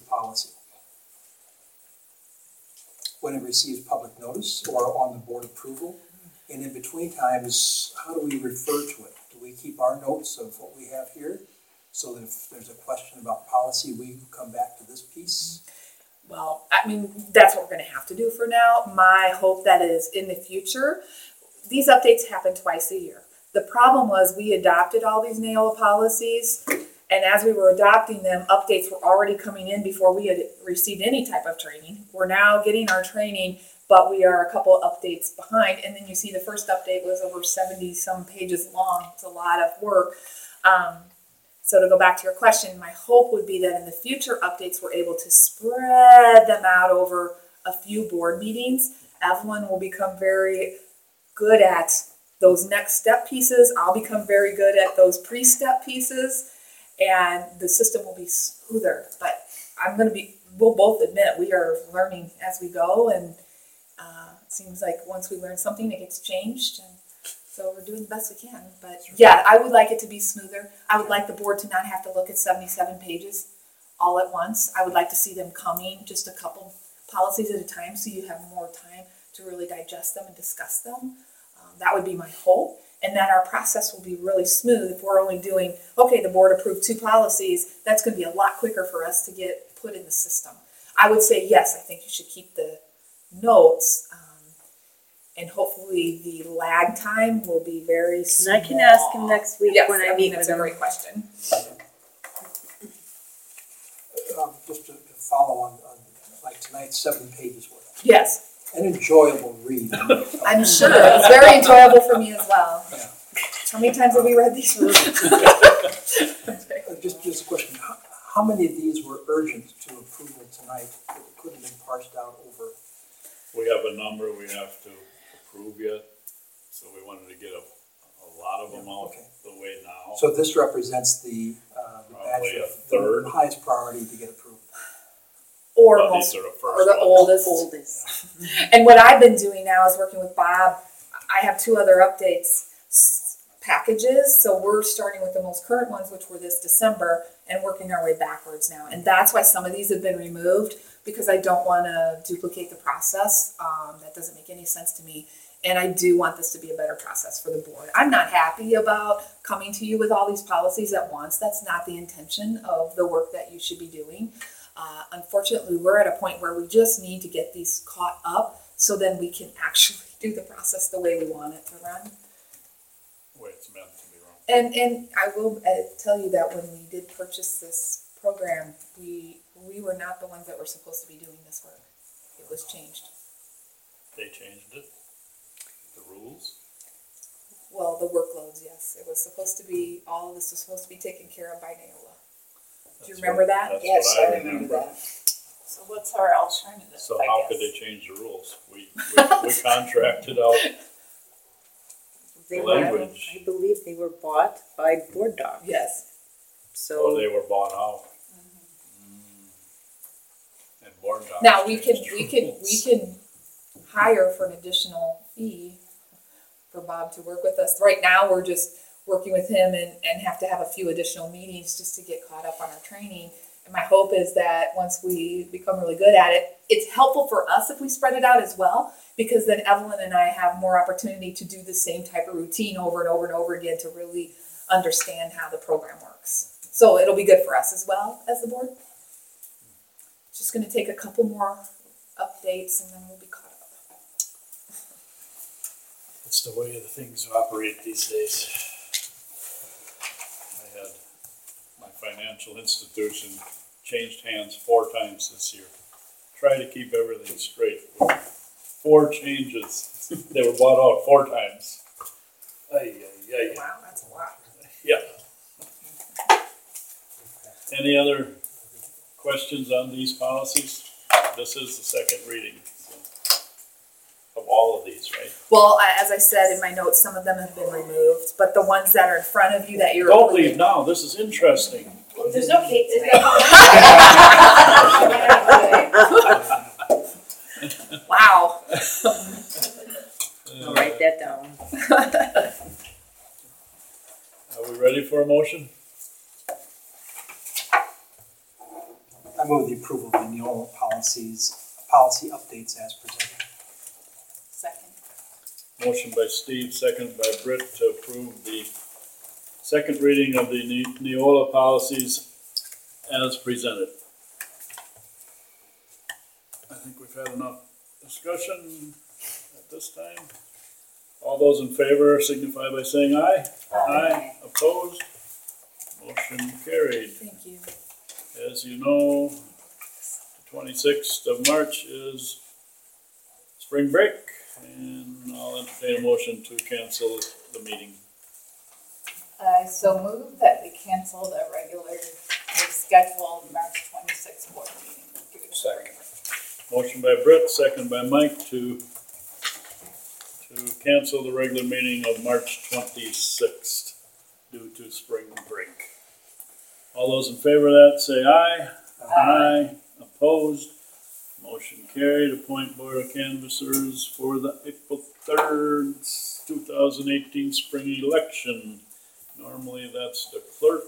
Speaker 1: When it receives public notice or on the board approval? And in between times, how do we refer to it? Do we keep our notes of what we have here? So that if there's a question about policy, we come back to this piece?
Speaker 3: Well, I mean, that's what we're gonna have to do for now. My hope that is in the future, these updates happen twice a year. The problem was we adopted all these NAOLA policies, and as we were adopting them, updates were already coming in before we had received any type of training. We're now getting our training, but we are a couple updates behind. And then you see the first update was over 70 some pages long. It's a lot of work. So to go back to your question, my hope would be that in the future updates we're able to spread them out over a few board meetings. Evelyn will become very good at those next step pieces. I'll become very good at those pre-step pieces, and the system will be smoother. But we'll both admit we are learning as we go, and it seems like once we learn something, it gets changed, and so we're doing the best we can. But yeah, I would like it to be smoother. I would like the board to not have to look at 77 pages all at once. I would like to see them coming just a couple policies at a time, so you have more time to really digest them and discuss them. That would be my hope, and that our process will be really smooth. If we're only doing, okay, the board approved 2 policies, that's going to be a lot quicker for us to get put in the system. I would say, yes, I think you should keep the notes, and hopefully the lag time will be very small.
Speaker 8: And I can ask him next week
Speaker 3: Yes,
Speaker 8: when I meet
Speaker 3: that's
Speaker 8: with
Speaker 3: a
Speaker 8: him.
Speaker 3: great question.
Speaker 1: Just to follow on like tonight, 7 pages worth.
Speaker 3: Yes,
Speaker 1: An enjoyable read.
Speaker 3: I'm sure. It's very enjoyable for me as well.
Speaker 1: Yeah.
Speaker 3: How many times have we read these?
Speaker 1: Just a question, how many of these were urgent to approval tonight that couldn't have been parsed out over?
Speaker 2: We have a number we have to approve yet, so we wanted to get a lot of them out
Speaker 1: Okay.
Speaker 2: the way now.
Speaker 1: So this represents the batch
Speaker 2: Probably a
Speaker 1: of
Speaker 2: third.
Speaker 1: the highest priority to get approved.
Speaker 3: Or
Speaker 2: But
Speaker 3: most,
Speaker 2: these are the
Speaker 3: or
Speaker 2: first
Speaker 3: the
Speaker 2: ones.
Speaker 3: oldest. And what I've been doing now is working with Bob. I have 2 other updates packages, so we're starting with the most current ones, which were this December, and working our way backwards now. And that's why some of these have been removed, because I don't want to duplicate the process. That doesn't make any sense to me. And I do want this to be a better process for the board. I'm not happy about coming to you with all these policies at once. That's not the intention of the work that you should be doing. Unfortunately, we're at a point where we just need to get these caught up so then we can actually do the process the way we want it to run.
Speaker 2: The way it's meant to be run.
Speaker 3: And I will tell you that when we did purchase this program, we were not the ones that were supposed to be doing this work. It was changed.
Speaker 2: They changed it, the rules.
Speaker 3: Well, the workloads, yes. It was supposed to be, all of this was supposed to be taken care of by NAOLA. Do you remember that?
Speaker 2: That's
Speaker 5: Yes,
Speaker 2: what
Speaker 5: I remember that.
Speaker 4: So what's our alternative,
Speaker 2: So
Speaker 4: I
Speaker 2: how
Speaker 4: guess?
Speaker 2: could they change the rules? We contracted out
Speaker 8: They
Speaker 2: the
Speaker 8: were,
Speaker 2: language.
Speaker 8: I believe they were bought by Board Dog.
Speaker 3: Yes.
Speaker 8: So
Speaker 2: Oh, they were bought out. And Board Docs
Speaker 3: Now we
Speaker 2: changed
Speaker 3: can
Speaker 2: rules.
Speaker 3: hire for an additional fee for Bob to work with us. Right now, we're just working with him and have to have a few additional meetings just to get caught up on our training. And my hope is that once we become really good at it, it's helpful for us if we spread it out as well, because then Evelyn and I have more opportunity to do the same type of routine over and over and over again to really understand how the program works. So it'll be good for us as well as the board. It's just going to take a couple more updates and then we'll be caught up.
Speaker 2: It's the way the things operate these days. I had my financial institution changed hands 4 times this year. Try to keep everything straight. 4 changes. They were bought out 4 times.
Speaker 3: Wow, that's a lot.
Speaker 2: Yeah. Any other questions on these policies? This is the second reading, so, of all of these, right?
Speaker 3: Well, as I said in my notes, some of them have been removed, but the ones that are in front of you that you're.
Speaker 2: Don't leave now, this is interesting.
Speaker 11: There's no cake today.
Speaker 3: Wow.
Speaker 8: I'll write that down.
Speaker 2: Are we ready for a motion?
Speaker 1: I move the approval of the Neola policy updates as presented.
Speaker 4: Second.
Speaker 2: Motion by Steve, second by Britt to approve the second reading of the Neola policies as presented. I think we've had enough discussion at this time. All those in favor signify by saying aye. Aye. Opposed? Motion carried.
Speaker 3: Thank you.
Speaker 2: As you know, the 26th of March is spring break, and I'll entertain a motion to cancel the meeting.
Speaker 4: I so move that we cancel the regularly scheduled March 26th board meeting.
Speaker 7: Second.
Speaker 2: Motion by Britt, second by Mike to cancel the regular meeting of March 26th due to spring break. All those in favor of that say aye. Aye. Opposed? Motion carried. Appoint Board of Canvassers for the April 3rd, 2018 spring election. Normally that's the clerk,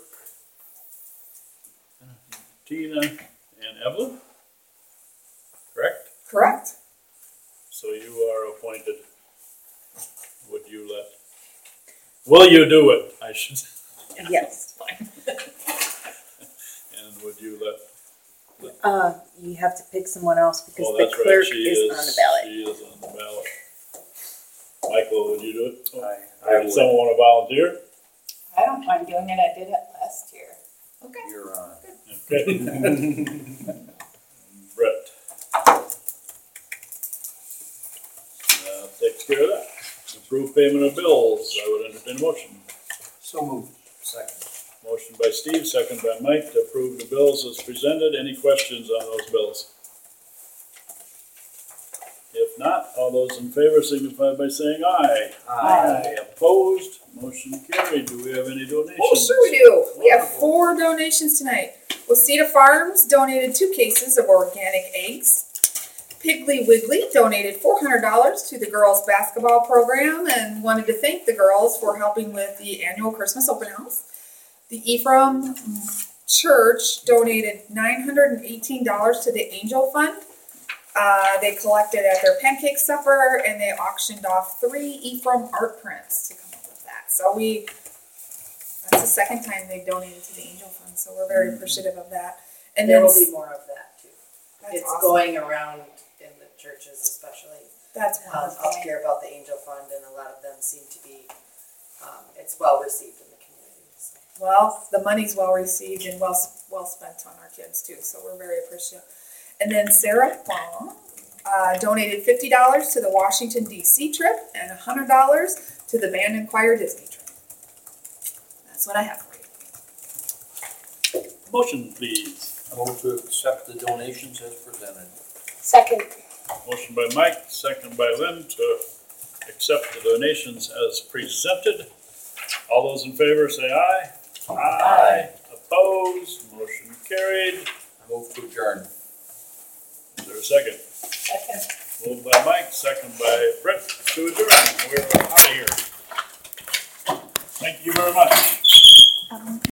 Speaker 2: Tina, and Evelyn. Correct?
Speaker 3: Correct.
Speaker 2: So you are appointed. Will you do it? I should.
Speaker 8: Yes.
Speaker 2: And would you let?
Speaker 8: You have to pick someone else because
Speaker 2: Oh,
Speaker 8: the
Speaker 2: that's right.
Speaker 8: clerk
Speaker 2: She
Speaker 8: is on the ballot.
Speaker 2: She is on the ballot. Michael, would you do it?
Speaker 7: I
Speaker 2: Did
Speaker 7: would.
Speaker 2: someone want to volunteer?
Speaker 4: I don't mind doing it, I did it last year.
Speaker 3: Okay.
Speaker 7: You're on.
Speaker 2: Okay. Brett. Takes care of that. Approve payment of bills. I would entertain a motion.
Speaker 1: So moved.
Speaker 7: Second.
Speaker 2: Motion by Steve, second by Mike to approve the bills as presented. Any questions on those bills? If not, all those in favor signify by saying aye.
Speaker 7: Aye.
Speaker 2: Opposed? Motion carried. Do we have any donations?
Speaker 3: Oh, sure we do. We have 4 donations tonight. Wasita Farms donated 2 cases of organic eggs. Piggly Wiggly donated $400 to the girls' basketball program and wanted to thank the girls for helping with the annual Christmas open house. The Ephraim Church donated $918 to the Angel Fund. They collected at their pancake supper and they auctioned off 3 Ephraim art prints to come up with that. So that's the second time they've donated to the Angel Fund, so we're very appreciative of that. And
Speaker 11: There
Speaker 3: then
Speaker 11: will be more of that too.
Speaker 3: that's
Speaker 11: It's
Speaker 3: awesome.
Speaker 11: going around in the churches especially.
Speaker 3: That's
Speaker 11: I'll
Speaker 3: wonderful.
Speaker 11: hear about the Angel Fund and a lot of them seem to be, it's well received in the community. So.
Speaker 3: Well, the money's well received and well spent on our kids too, so we're very appreciative. And then Sarah Fong donated $50 to the Washington D.C. trip and $100 to the band and choir Disney trip. That's what I have for you.
Speaker 2: Motion, please.
Speaker 7: I move to accept the donations as presented.
Speaker 5: Second.
Speaker 2: Motion by Mike, second by Lynn to accept the donations as presented. All those in favor say aye. Aye. Opposed? Motion carried.
Speaker 7: I move to adjourn.
Speaker 2: Is there a second?
Speaker 4: Second.
Speaker 2: Moved by Mike, second by Brett to adjourn. We're out of here. Thank you very much.